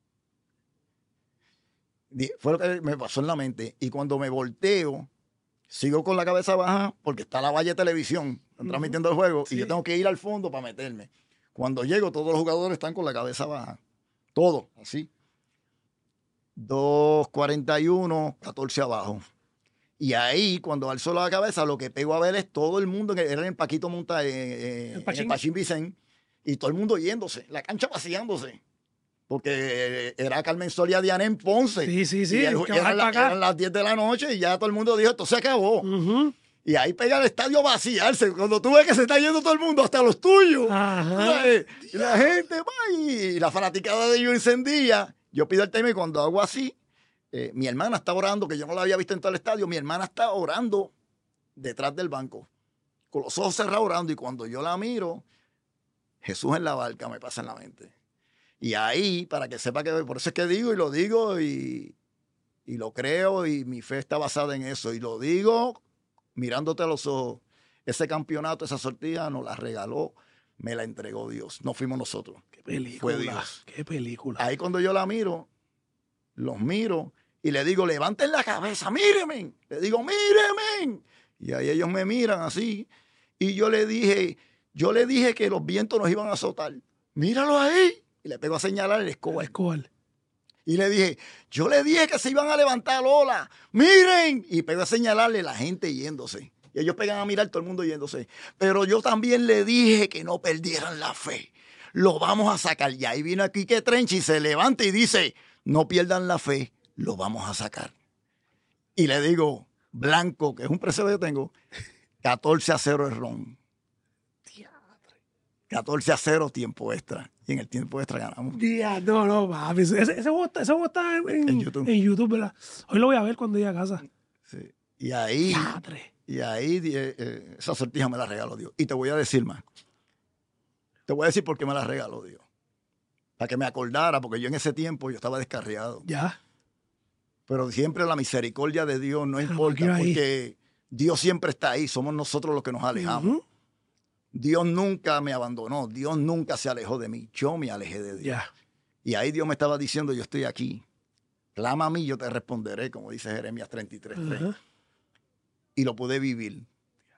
Fue lo que me pasó en la mente. Y cuando me volteo, sigo con la cabeza baja porque está la valla de televisión uh-huh. transmitiendo el juego sí. y yo tengo que ir al fondo para meterme. Cuando llego, todos los jugadores están con la cabeza baja. Todos, así. dos cuarenta y uno, catorce abajo. Y ahí, cuando alzo la cabeza, lo que pego a ver es todo el mundo, que era en Paquito Monta, eh, ¿El en el Pachín Vicente, y todo el mundo yéndose, la cancha vaciándose. Porque era Carmen Soria Diana en Ponce. Sí, sí, sí. Y el, eran, la, eran las diez de la noche y ya todo el mundo dijo, esto se acabó. Uh-huh. Y ahí pega el estadio a vaciarse. Cuando tú ves que se está yendo todo el mundo, hasta los tuyos. Ajá. Y la gente va y la fanaticada de ellos encendía. Yo pido el tema y cuando hago así, eh, mi hermana está orando, que yo no la había visto en todo el estadio. Mi hermana está orando detrás del banco, con los ojos cerrados orando. Y cuando yo la miro, Jesús en la barca me pasa en la mente. Y ahí, para que sepa que, por eso es que digo y lo digo y, y lo creo y mi fe está basada en eso. Y lo digo mirándote a los ojos. Ese campeonato, esa sortija nos la regaló, me la entregó Dios. No fuimos nosotros. Qué película. Fue Dios. Qué película. Ahí cuando yo la miro, los miro y le digo, levanten la cabeza, mírenme. Le digo, mírenme. Y ahí ellos me miran así. Y yo le dije, yo le dije que los vientos nos iban a azotar. Míralo ahí. Y le pego a señalar el escobar. El escobar. Y le dije, yo le dije que se iban a levantar olas. ¡Miren! Y pego a señalarle la gente yéndose. Y ellos pegan a mirar todo el mundo yéndose. Pero yo también le dije que no perdieran la fe. Lo vamos a sacar. Y ahí vino aquí que Trenchi se levanta y dice, no pierdan la fe, lo vamos a sacar. Y le digo, Blanco, que es un precio que yo tengo, catorce a cero es ron. catorce a cero tiempo extra. Y en el tiempo extra ganamos. Yeah, no, no, papi. Ese, ese, juego está, ese juego está en, en, YouTube. en YouTube, ¿verdad? Hoy lo voy a ver cuando llegue a casa. Sí. Y ahí, Yadre. y ahí eh, eh, esa sortija me la regaló Dios. Y te voy a decir más. Te voy a decir por qué me la regaló Dios. Para que me acordara, porque yo en ese tiempo yo estaba descarriado. Ya. Pero siempre la misericordia de Dios no importa, ah, porque Dios siempre está ahí. Somos nosotros los que nos alejamos. Uh-huh. Dios nunca me abandonó, Dios nunca se alejó de mí, yo me alejé de Dios. Yeah. Y ahí Dios me estaba diciendo, yo estoy aquí, clama a mí, yo te responderé, como dice Jeremías treinta y tres tres. Uh-huh. Y lo pude vivir.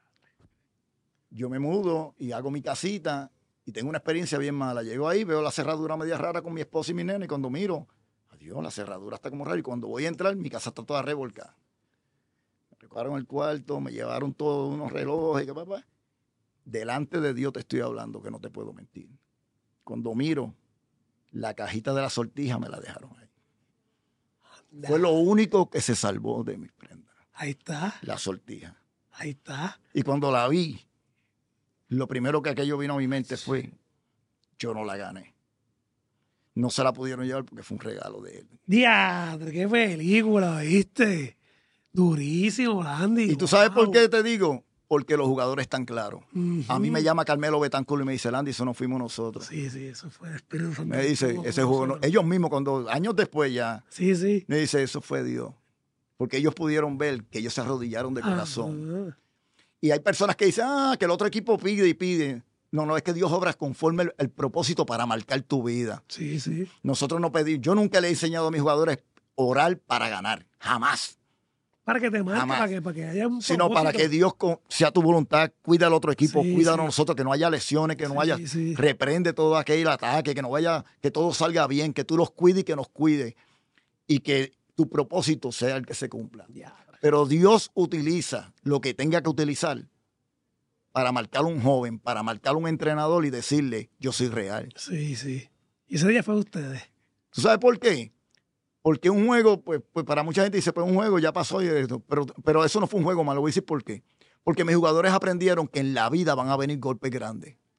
Yo me mudo y hago mi casita y tengo una experiencia bien mala. Llego ahí, veo la cerradura media rara con mi esposa y mi nena y cuando miro, adiós, la cerradura está como rara y cuando voy a entrar, mi casa está toda revolcada. Me recojaron el cuarto, me llevaron todos unos relojes, ¿qué papá? Delante de Dios te estoy hablando que no te puedo mentir. Cuando miro, la cajita de la sortija me la dejaron ahí. Anda. Fue lo único que se salvó de mis prendas. Ahí está. La sortija. Ahí está. Y cuando la vi, lo primero que aquello vino a mi mente fue, yo no la gané. No se la pudieron llevar porque fue un regalo de él. Diadre, qué película, ¿viste? Durísimo, Landy. ¿Y tú wow. sabes por qué te digo? Porque los jugadores están claros. Uh-huh. A mí me llama Carmelo Betancourt y me dice, Landy, eso no fuimos nosotros. Sí, sí, eso fue el Espíritu Santo. Me dice, ese juego, no, ellos mismos, cuando años después ya, sí, sí. me dice, eso fue Dios. Porque ellos pudieron ver que ellos se arrodillaron de corazón. Uh-huh. Y hay personas que dicen, ah, que el otro equipo pide y pide. No, no, es que Dios obra conforme el, el propósito para marcar tu vida. Sí, sí. Nosotros no pedimos, yo nunca le he enseñado a mis jugadores orar para ganar, jamás. Para que te marque, para que, para que haya un sino para que Dios sea tu voluntad, cuida al otro equipo, sí, cuida sí. a nosotros, que no haya lesiones, que no sí, haya, sí. reprende todo aquel ataque, que no vaya, que todo salga bien, que tú los cuides y que nos cuide y que tu propósito sea el que se cumpla. Ya. Pero Dios utiliza lo que tenga que utilizar para marcar a un joven, para marcar a un entrenador y decirle, yo soy real. Sí, sí. Y ese día fue de ustedes. ¿Tú sabes por qué? Porque un juego, pues, pues para mucha gente dice, pues un juego ya pasó y esto, pero, pero eso no fue un juego malo. Voy a decir por qué. Porque mis jugadores aprendieron que en la vida van a venir golpes grandes.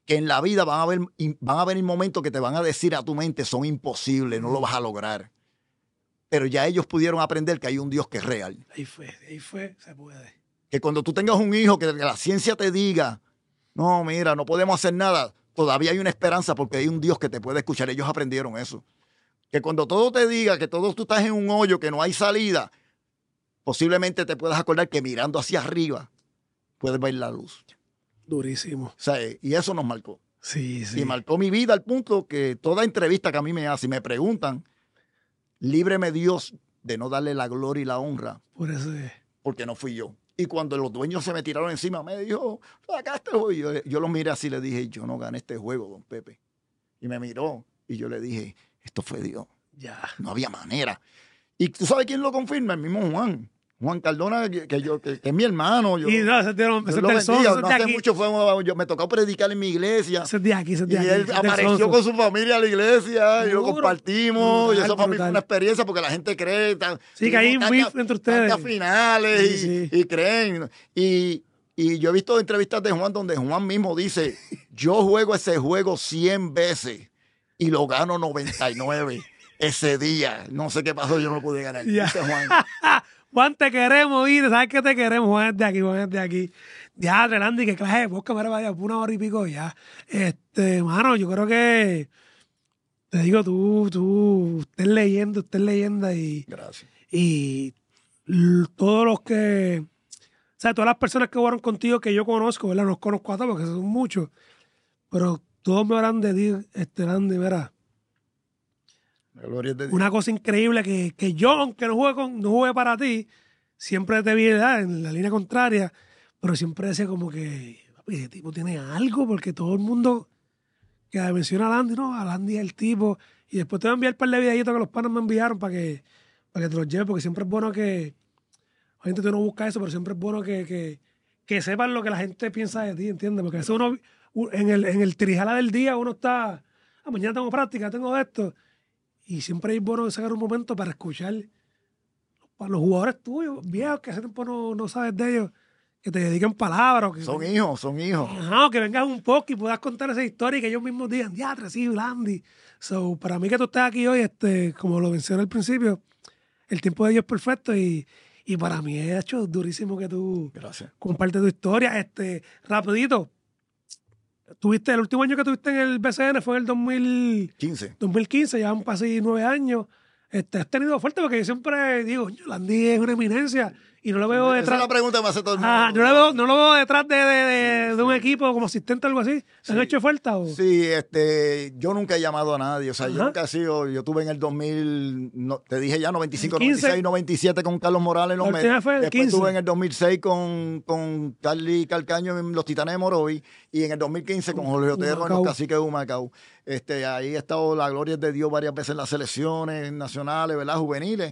que en la vida van a haber, van a venir momentos que te van a decir a tu mente, son imposibles, no lo vas a lograr. Pero ya ellos pudieron aprender que hay un Dios que es real. Ahí fue, ahí fue, se puede. Que cuando tú tengas un hijo, que la ciencia te diga, no, mira, no podemos hacer nada, todavía hay una esperanza porque hay un Dios que te puede escuchar. Ellos aprendieron eso. Que cuando todo te diga que todo tú estás en un hoyo, que no hay salida, posiblemente te puedas acordar que mirando hacia arriba puedes ver la luz. Durísimo. O sea, y eso nos marcó. Sí, sí. Y marcó mi vida al punto que toda entrevista que a mí me hacen, me preguntan, líbreme Dios de no darle la gloria y la honra. Por eso es. Porque no fui yo. Y cuando los dueños se me tiraron encima, me dijo, acá este juego. Yo, yo los miré así y le dije, yo no gané este juego, don Pepe. Y me miró y yo le dije, esto fue Dios. Ya. No había manera. Y tú sabes quién lo confirma, el mismo Juan. Juan Cardona, que, que yo, que, que es mi hermano. Yo, Y no, ese tío, ese yo lo del sol, bendiga. ese No de hace aquí. mucho fue, yo, me tocó predicar en mi iglesia. Ese de aquí, ese Y de aquí. él ese del apareció sonso. con su familia a la iglesia y lo Duro. compartimos. Brutal, y eso para mí fue brutal. una experiencia porque la gente cree. ta- Sí, que hay tuvimos beef tantas- entre ustedes. tantas finales y, Sí, sí. y creen. Y, y yo he visto entrevistas de Juan donde Juan mismo dice, yo juego ese juego cien veces y lo gano noventa y nueve ese día. No sé qué pasó, yo no lo pude ganar. Ya. Dice Juan. Juan, te queremos, ¿viste? ¿Sabes que te queremos? Juan es de aquí, Juan es de aquí. Ya, Relandi, que clase de boca, me vaya una hora y pico ya. Este, mano, yo creo que, te digo, tú, tú, usted es leyenda, usted es leyenda y, Gracias. y l- todos los que, o sea, todas las personas que jugaron contigo que yo conozco, ¿verdad? No los conozco a todos porque son muchos, pero todos me hablan de ti, este, Landy, mira. La gloria es de Dios. Una cosa increíble que, que yo, aunque no juegue, con, no juegue para ti, siempre te vi, ¿verdad?, en la línea contraria, pero siempre decía como que, papi, ese tipo tiene algo, porque todo el mundo que menciona a Landy, no, a Landy es el tipo, y después te voy a enviar un par de videitos que los panas me enviaron para que, para que te los lleves, porque siempre es bueno que, gente tú no busca eso, pero siempre es bueno que, que, que sepan lo que la gente piensa de ti, ¿entiendes? Porque eso uno, en el, en el tirijala del día uno está, ah, mañana tengo práctica, tengo esto. Y siempre es bueno sacar un momento para escuchar a los jugadores tuyos, viejos, que hace tiempo no, no sabes de ellos, que te dediquen palabras. Que, Son hijos, son hijos. Ajá, que vengas un poco y puedas contar esa historia y que ellos mismos digan, diatre, sí, Landy. So, para mí que tú estés aquí hoy, este, como lo mencioné al principio, el tiempo de ellos es perfecto y, y para mí es hecho durísimo que tú Gracias. compartes tu historia. Este, rapidito, tuviste, el último año que tuviste en el B C N fue en el dos mil quince. dos mil quince, ya han pasado nueve años. Este, has tenido fuerte porque yo siempre digo, "Coño, Landy es una eminencia y no lo veo Esa es detrás. la pregunta que me hace todo el mundo. Ah, no, lo veo, no lo veo detrás de, de, de, de un equipo como asistente o algo así. ¿Se han Sí. hecho falta? O? Sí, este, yo nunca he llamado a nadie, o sea, yo Ajá. nunca he sido, yo tuve en el dos mil, no, te dije ya, noventa y cinco, quince. noventa y seis, noventa y siete con Carlos Morales en los La última Mets. fue el Después quince. tuve en el dos mil seis con, con Carly Calcaño en los Titanes de Morovis y en el dos mil quince con Jorge Otero en Humacao. los Caciques de Humacao. Este, ahí he estado, la gloria es de Dios, varias veces en las selecciones nacionales, ¿verdad? Juveniles.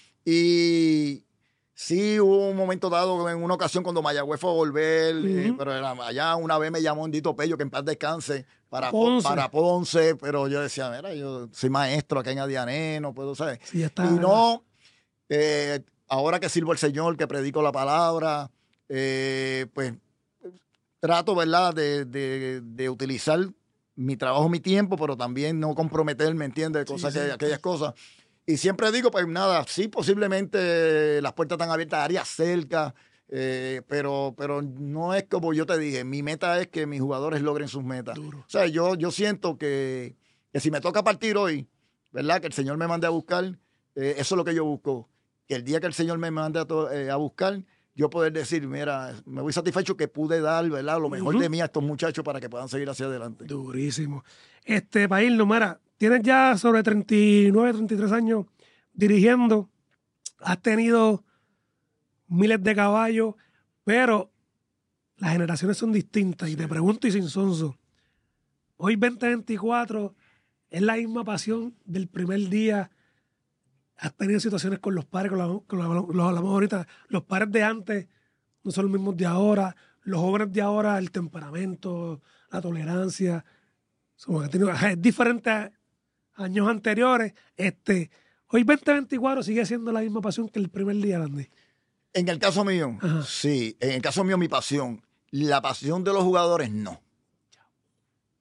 Y sí, hubo un momento dado en una ocasión cuando Mayagüez fue a volver, eh, Ujú. pero era- allá una vez me llamó Dito Pello, que en paz descanse, para Ponce. Ponce. para Ponce, pero yo decía, mira, yo soy maestro acá en Adiané, no puedo saber. Sí, ya está. Y no, eh, ahora que sirvo al Señor, que predico la palabra, eh, pues trato, ¿verdad?, de, de, de utilizar mi trabajo, mi tiempo, pero también no comprometerme, ¿entiendes? Cosas Sí, que, sí. aquellas cosas. Y siempre digo, pues nada, sí, posiblemente las puertas están abiertas, áreas cerca, eh, pero, pero no es como yo te dije. Mi meta es que mis jugadores logren sus metas. Duro. O sea, yo, yo siento que, que si me toca partir hoy, ¿verdad? Que el Señor me mande a buscar, eh, eso es lo que yo busco. Que el día que el Señor me mande a, to- eh, a buscar, yo poder decir, mira, me voy satisfecho que pude dar, ¿verdad?, lo mejor Ujú. de mí a estos muchachos para que puedan seguir hacia adelante. Durísimo. Este, para irnos, mira, tienes ya sobre treinta y nueve, treinta y tres años dirigiendo, has tenido miles de caballos, pero las generaciones son distintas. Y te pregunto y sin sonso, hoy veinte veinticuatro es la misma pasión del primer día. Has tenido situaciones con los padres, con lo, con lo- lo hablamos ahorita, los padres de antes no son los mismos de ahora, los jóvenes de ahora, el temperamento, la tolerancia, son, han tenido- es diferente a años anteriores. Este, hoy veinte veinticuatro sigue siendo la misma pasión que el primer día, Landy. En el caso mío, Ajá. sí. En el caso mío, mi pasión. La pasión de los jugadores, no.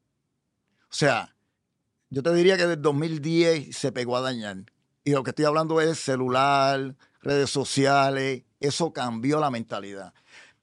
sea, yo te diría que desde dos mil diez se pegó a dañar. Y lo que estoy hablando es celular, redes sociales, eso cambió la mentalidad.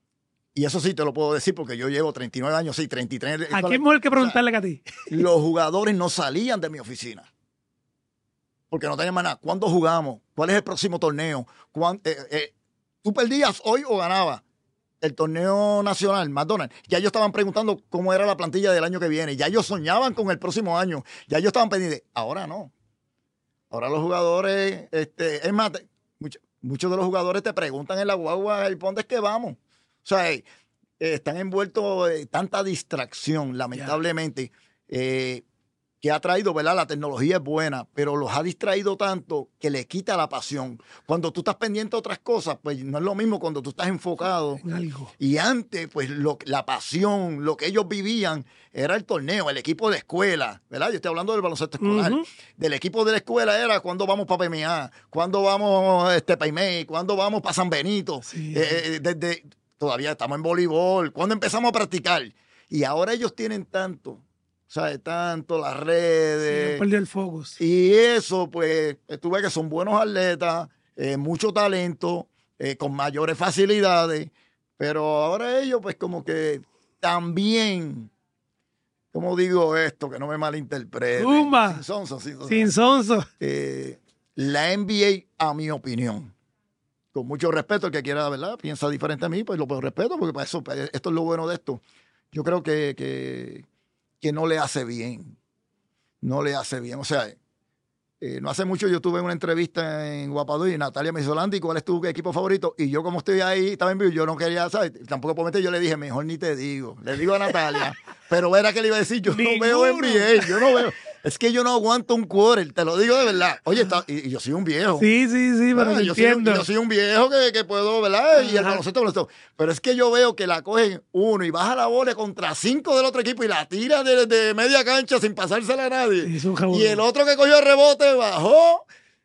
Y eso sí te lo puedo decir porque yo llevo treinta y nueve años, sí, treinta y tres. ¿A quién mejor que preguntarle que a ti? Los jugadores no salían de mi oficina. Porque no tenían más nada. ¿Cuándo jugamos? ¿Cuál es el próximo torneo? ¿Cuán, eh, eh, ¿Tú perdías hoy o ganabas? El torneo nacional, McDonald's. Ya ellos estaban preguntando cómo era la plantilla del año que viene. Ya ellos soñaban con el próximo año. Ya ellos estaban pendientes. Ahora no. Ahora los jugadores, este, es más, muchos, muchos de los jugadores te preguntan en la guagua, ¿y por dónde es que vamos? O sea, eh, están envueltos en tanta distracción, lamentablemente, eh, que ha traído, ¿verdad? La tecnología es buena, pero los ha distraído tanto que le quita la pasión. Cuando tú estás pendiente de otras cosas, pues no es lo mismo cuando tú estás enfocado. En algo. Y antes, pues lo, la pasión, lo que ellos vivían era el torneo, el equipo de escuela, ¿verdad? Yo estoy hablando del baloncesto escolar. Uh-huh. Del equipo de la escuela era cuándo vamos para P M A, cuándo vamos este, para I M E I, cuándo vamos para San Benito. Sí. Eh, desde, todavía estamos en voleibol, cuándo empezamos a practicar. Y ahora ellos tienen tanto, o sea, tanto las redes. Sí, perdió el focus. Y eso, pues, tú ves que son buenos atletas, eh, mucho talento, eh, con mayores facilidades, pero ahora ellos, pues, como que también, ¿cómo digo esto? Que no me malinterpreten. Zumba. Sin sonso, sin sonso. Sin sonso. Eh, la N B A, a mi opinión, con mucho respeto, el que quiera, ¿verdad? Piensa diferente a mí, pues lo puedo respeto, porque para eso, esto es lo bueno de esto. Yo creo que, que, que no le hace bien. No le hace bien. O sea, eh, no hace mucho yo tuve una entrevista en Guapadú y Natalia me dijo, Landy, ¿cuál es tu equipo favorito? Y yo, como estoy ahí, estaba en vivo, yo no quería, ¿sabes? Tampoco por meter, yo le dije, mejor ni te digo. Le digo a Natalia. Pero era que le iba a decir, yo no veo N B A, yo no veo. Es que yo no aguanto un quarter, te lo digo de verdad. Oye, está, y, y yo soy un viejo. Sí, sí, sí, pero Ah, te yo, soy, entiendo. yo soy un viejo que, que puedo, ¿verdad? Y el Ajá. baloncesto, baloncesto. Pero es que yo veo que la cogen uno y baja la bola contra cinco del otro equipo y la tira de, de media cancha sin pasársela a nadie. Sí, es un jabón. Y el otro que cogió el rebote bajó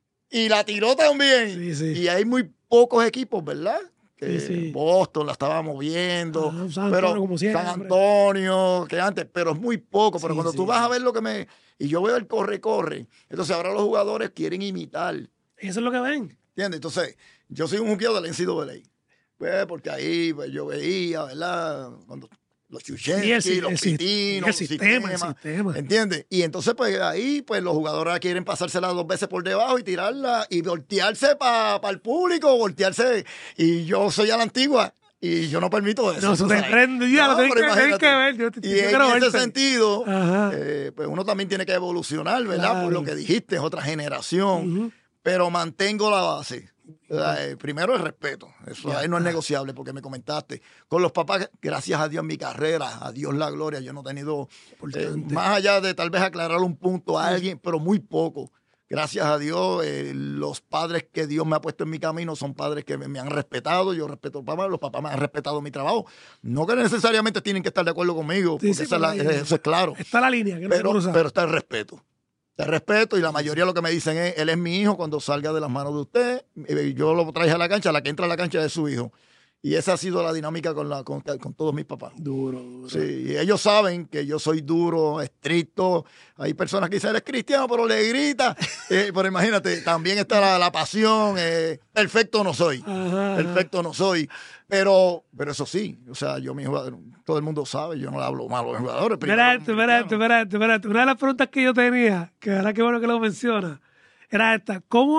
y la tiró también. Sí, sí. Y hay muy pocos equipos, ¿verdad? Que Sí, sí. Boston la estaba moviendo, Ah, San pero Antonio, como siempre. San Antonio, que antes, pero es muy poco. Pero Sí, cuando sí. tú vas a ver lo que me... Y yo veo el corre-corre. Entonces ahora los jugadores quieren imitar. Eso es lo que ven. ¿Entiendes? Entonces, yo soy un juqueo del N C A A. Pues porque ahí pues, yo veía, ¿verdad? Cuando los Chuchensky, Sí, el si- los el si- Pitinos, el sistema, el sistema. ¿entiendes? Y entonces, pues ahí, pues los jugadores quieren pasársela dos veces por debajo y tirarla y voltearse para el público, voltearse. Y yo soy a la antigua. Y yo no permito eso. No, eso ¿tú te sabes? prende, ya, lo tenés pero que- tenés imagínate. que ver, yo te- y yo en quiero ese verte. sentido, Ajá. eh, pues uno también tiene que evolucionar, ¿verdad? Claro. Por lo que dijiste, es otra generación. Ujú. Pero mantengo la base. ¿Verdad? Eh, primero el respeto. Eso Ya ahí no es está. negociable porque me comentaste. Con los papás, gracias a Dios en mi carrera, a Dios la gloria, yo no he tenido, eh, Importante. más allá de tal vez aclarar un punto a alguien, pero muy poco. Gracias a Dios, eh, los padres que Dios me ha puesto en mi camino son padres que me, me han respetado. Yo respeto a los papás, los papás me han respetado mi trabajo. No que necesariamente tienen que estar de acuerdo conmigo, Sí, porque sí, esa es la- pero ahí- eso es claro. Está la línea, que no se Pero, cruza. pero está el respeto. Te respeto y la mayoría lo que me dicen es, él es mi hijo cuando salga de las manos de usted, eh, yo lo traje a la cancha, la que entra a la cancha es su hijo. Y esa ha sido la dinámica con, la, con, con todos mis papás. Duro, duro. Sí, y ellos saben que yo soy duro, estricto. Hay personas que dicen, eres cristiano, pero le grita. Eh, pero imagínate, también está la, la pasión. Eh, perfecto no soy. Ajá, Perfecto no soy. Pero, pero eso sí, o sea, yo mi jugador, todo el mundo sabe, yo no le hablo malo a los jugadores. primero Espera como esto, espera esto, cristiano. espera esto, espera esto. Una de las preguntas que yo tenía, que ahora qué bueno que lo menciona, era esta. ¿Cómo?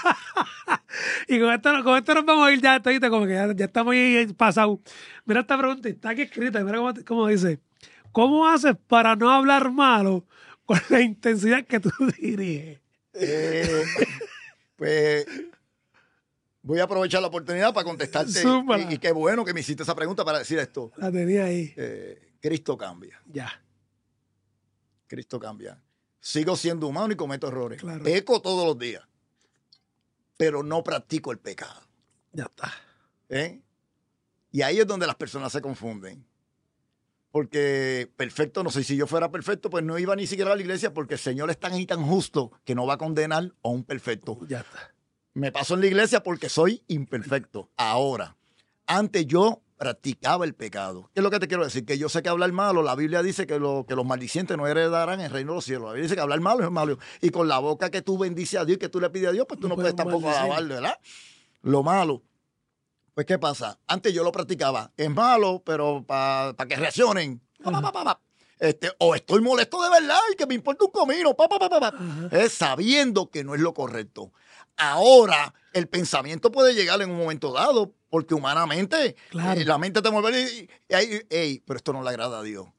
Y con esto, con esto nos vamos a ir ya, esto, ¿viste? Como que ya, ya estamos ahí pasados. Mira esta pregunta, está aquí escrita, mira cómo, cómo dice. ¿Cómo haces para no hablar malo con la intensidad que tú diriges? Eh, pues voy a aprovechar la oportunidad para contestarte. Zúmbala. Y, y qué bueno que me hiciste esa pregunta para decir esto. La tenía ahí. Eh, Cristo cambia. Ya. Cristo cambia. Sigo siendo humano y cometo errores. Claro. Peco todos los días. Pero no practico el pecado. Ya está. ¿eh? Y ahí es donde las personas se confunden. Porque perfecto, no sé, si yo fuera perfecto, pues no iba ni siquiera a la iglesia porque el Señor es tan y tan justo que no va a condenar a un perfecto. Ya está. Me paso en la iglesia porque soy imperfecto. Ahora, antes yo practicaba el pecado. ¿Qué es lo que te quiero decir? Que yo sé que hablar malo, la Biblia dice que, lo, que los maldicientes no heredarán el reino de los cielos. La Biblia dice que hablar malo es malo. Y con la boca que tú bendices a Dios y que tú le pides a Dios, pues tú no, no puedes tampoco alabarle, ¿verdad? Lo malo. Pues, ¿qué pasa? Antes yo lo practicaba. Es malo, pero para pa que reaccionen. Pa, pa, pa, pa, pa. Este, o estoy molesto de verdad y que me importa un comino. Pa, pa, pa, pa, pa. Es sabiendo que no es lo correcto. Ahora, el pensamiento puede llegar en un momento dado, porque humanamente claro. eh, la mente te mueve y, y, y, y, pero esto no le agrada a Dios.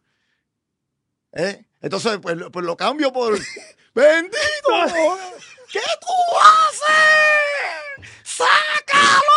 ¿Eh? Entonces, pues, pues lo cambio por ¡bendito! ¿Qué tú haces? ¡Sácalo!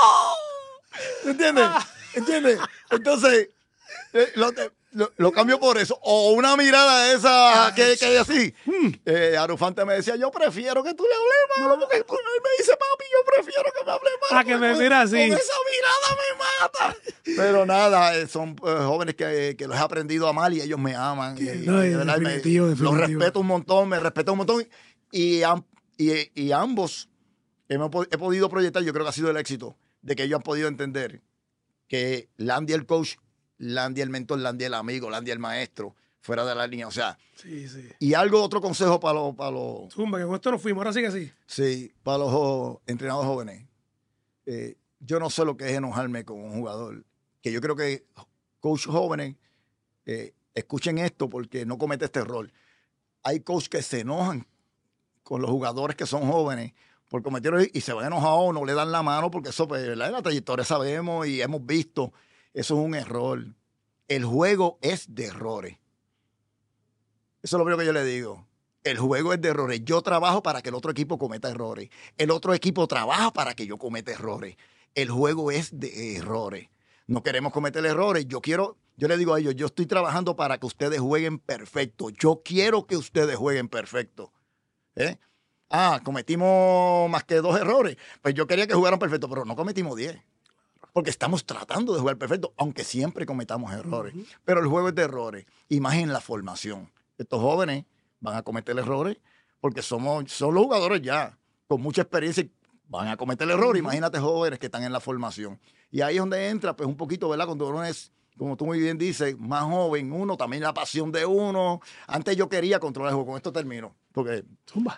¿Entiendes? ¿Entiendes? Entonces, eh, lo, lo, lo cambio por eso. O una mirada esa que, que así. Hmm. Eh, Arufante me decía, yo prefiero que tú le hables malo, porque tú me dice, papi, yo prefiero que me hables malo. A que me mira así. Con esa mirada me mata. Pero nada, eh, son eh, jóvenes que, que los he aprendido a amar y ellos me aman. Y, no, y, verdad, definitivo, me, definitivo. Los respeto un montón, me respeto un montón. Y, y, y ambos hemos, he podido proyectar, yo creo que ha sido el éxito, de que ellos han podido entender que Landy el coach, Landy el mentor, Landy el amigo, Landy el maestro, fuera de la línea, o sea. Sí, sí. Y algo, otro consejo para los... Para los Zumba, que con esto nos fuimos, ahora sí que sí. Sí, para los jo- entrenadores jóvenes. Eh, yo no sé lo que es enojarme con un jugador. Que yo creo que coach jóvenes eh, escuchen esto porque no comete este error. Hay coaches que se enojan con los jugadores que son jóvenes por cometer y se van enojados, no le dan la mano porque eso, pues, en la trayectoria sabemos y hemos visto. Eso es un error. El juego es de errores. Eso es lo primero que yo le digo. El juego es de errores. Yo trabajo para que el otro equipo cometa errores. El otro equipo trabaja para que yo cometa errores. El juego es de errores. No queremos cometer errores. Yo quiero, yo le digo a ellos, yo estoy trabajando para que ustedes jueguen perfecto. Yo quiero que ustedes jueguen perfecto. ¿Eh? Ah, cometimos más que dos errores. Pues yo quería que jugaran perfecto, pero no cometimos diez. Porque estamos tratando de jugar perfecto, aunque siempre cometamos errores. Uh-huh. Pero el juego es de errores. Y más en la formación. Estos jóvenes van a cometer errores porque somos, son los jugadores ya, con mucha experiencia y van a cometer errores. Uh-huh. Imagínate jóvenes que están en la formación. Y ahí es donde entra, pues un poquito, ¿verdad? Cuando uno es, como tú muy bien dices, más joven, uno, también la pasión de uno. Antes yo quería controlar el juego. Con esto termino. Porque zumba.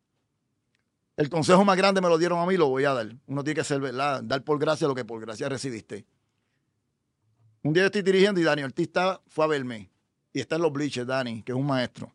El consejo más grande me lo dieron a mí, lo voy a dar. Uno tiene que ser, ¿verdad? Dar por gracia lo que por gracia recibiste. Un día yo estoy dirigiendo y Dani Ortiz fue a verme. Y está en los bleachers, Dani, que es un maestro.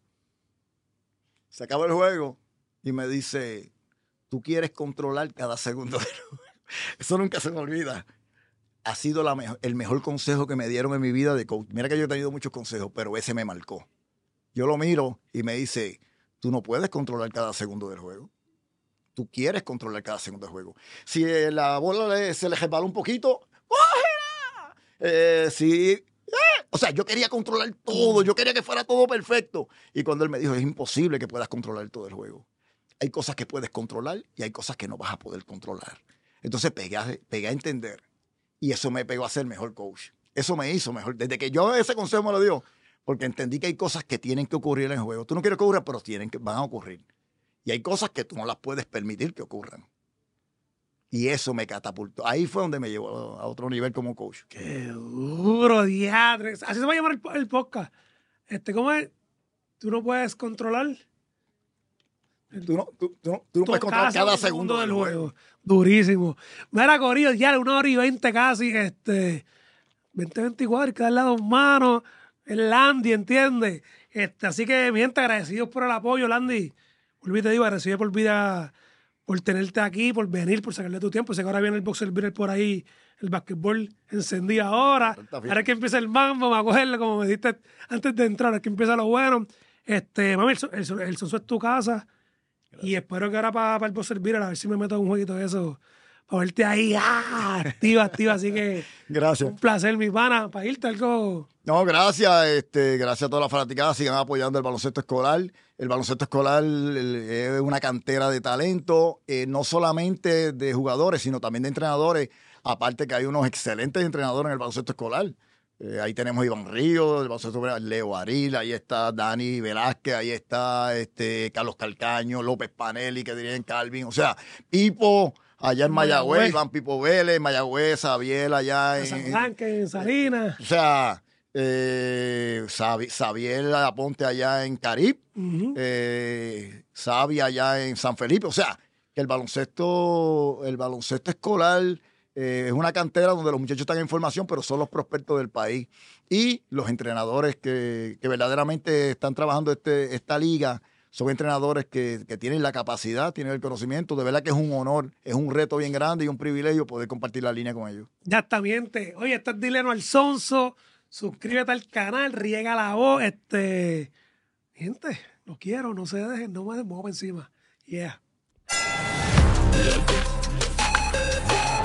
Se acaba el juego y me dice, tú quieres controlar cada segundo del juego. Eso nunca se me olvida. Ha sido la mejor, el mejor consejo que me dieron en mi vida de coach. Mira que yo he tenido muchos consejos, pero ese me marcó. Yo lo miro y me dice, tú no puedes controlar cada segundo del juego. Tú quieres controlar cada segundo del juego. Si la bola le, se le resbala un poquito, ¡cógela! Eh, si, eh, o sea, yo quería controlar todo, yo quería que fuera todo perfecto. Y cuando él me dijo, es imposible que puedas controlar todo el juego. Hay cosas que puedes controlar y hay cosas que no vas a poder controlar. Entonces pegué a, pegué a entender. Y eso me pegó a ser mejor coach. Eso me hizo mejor. Desde que yo ese consejo me lo dio, porque entendí que hay cosas que tienen que ocurrir en el juego. Tú no quieres que ocurra, pero tienen que, van a ocurrir. Y hay cosas que tú no las puedes permitir que ocurran. Y eso me catapultó. Ahí fue donde me llevó a otro nivel como coach. Qué duro, diadre. Así se va a llamar el, el podcast. Este, ¿cómo es? Tú no puedes controlar. Tú no, tú, tú no, tú no puedes controlar cada, cada segundo, segundo del juego. juego. Durísimo. Mira, Corillo, ya una hora y veinte casi. Este, veinte veinticuatro, hay que darle a dos manos. El Landy, ¿entiendes? Este, así que, mi gente, agradecidos por el apoyo, Landy. Volví, te digo, agradecido por vida, por tenerte aquí, por venir, por sacarle tu tiempo. Sé que ahora viene el boxer Beater por ahí, el basquetbol encendido ahora. Ahora es que empieza el mambo, me acuerdo, como me dijiste antes de entrar, es que empieza lo bueno. Este, mami, el, el, el Sonso es tu casa. Gracias. Y espero que ahora para pa el boxer Beater, a ver si me meto en un jueguito de eso, para verte ahí, ah, activa, activa. Así que, gracias. Un placer, mi pana, para irte algo. No, gracias, este, gracias a todas las fanaticadas, sigan apoyando el baloncesto escolar. El baloncesto escolar es una cantera de talento, eh, no solamente de jugadores, sino también de entrenadores. Aparte que hay unos excelentes entrenadores en el baloncesto escolar. Eh, ahí tenemos a Iván Ríos, el baloncesto escolar, Leo Aril, ahí está Dani Velázquez, ahí está este, Carlos Calcaño, López Panelli, que dirían Calvin. O sea, Pipo, allá en Mayagüez, Mayagüez. Iván Pipo Vélez, Mayagüez, Sabiel allá En en... San Blanque, en Salinas. O sea, eh, Sabi- Sabiel Aponte allá en Carib, Ujú. eh, Sabi allá en San Felipe. O sea, que el baloncesto, el baloncesto escolar eh, es una cantera donde los muchachos están en formación, pero son los prospectos del país. Y los entrenadores que, que verdaderamente están trabajando este, esta liga son entrenadores que, que tienen la capacidad, tienen el conocimiento. De verdad que es un honor, es un reto bien grande y un privilegio poder compartir la línea con ellos. Ya está bien. Te- Oye, este es Dileno Alfonso. Suscríbete al canal, riega la voz. Este, gente, los quiero, no se dejen, no me muevo encima. Yeah.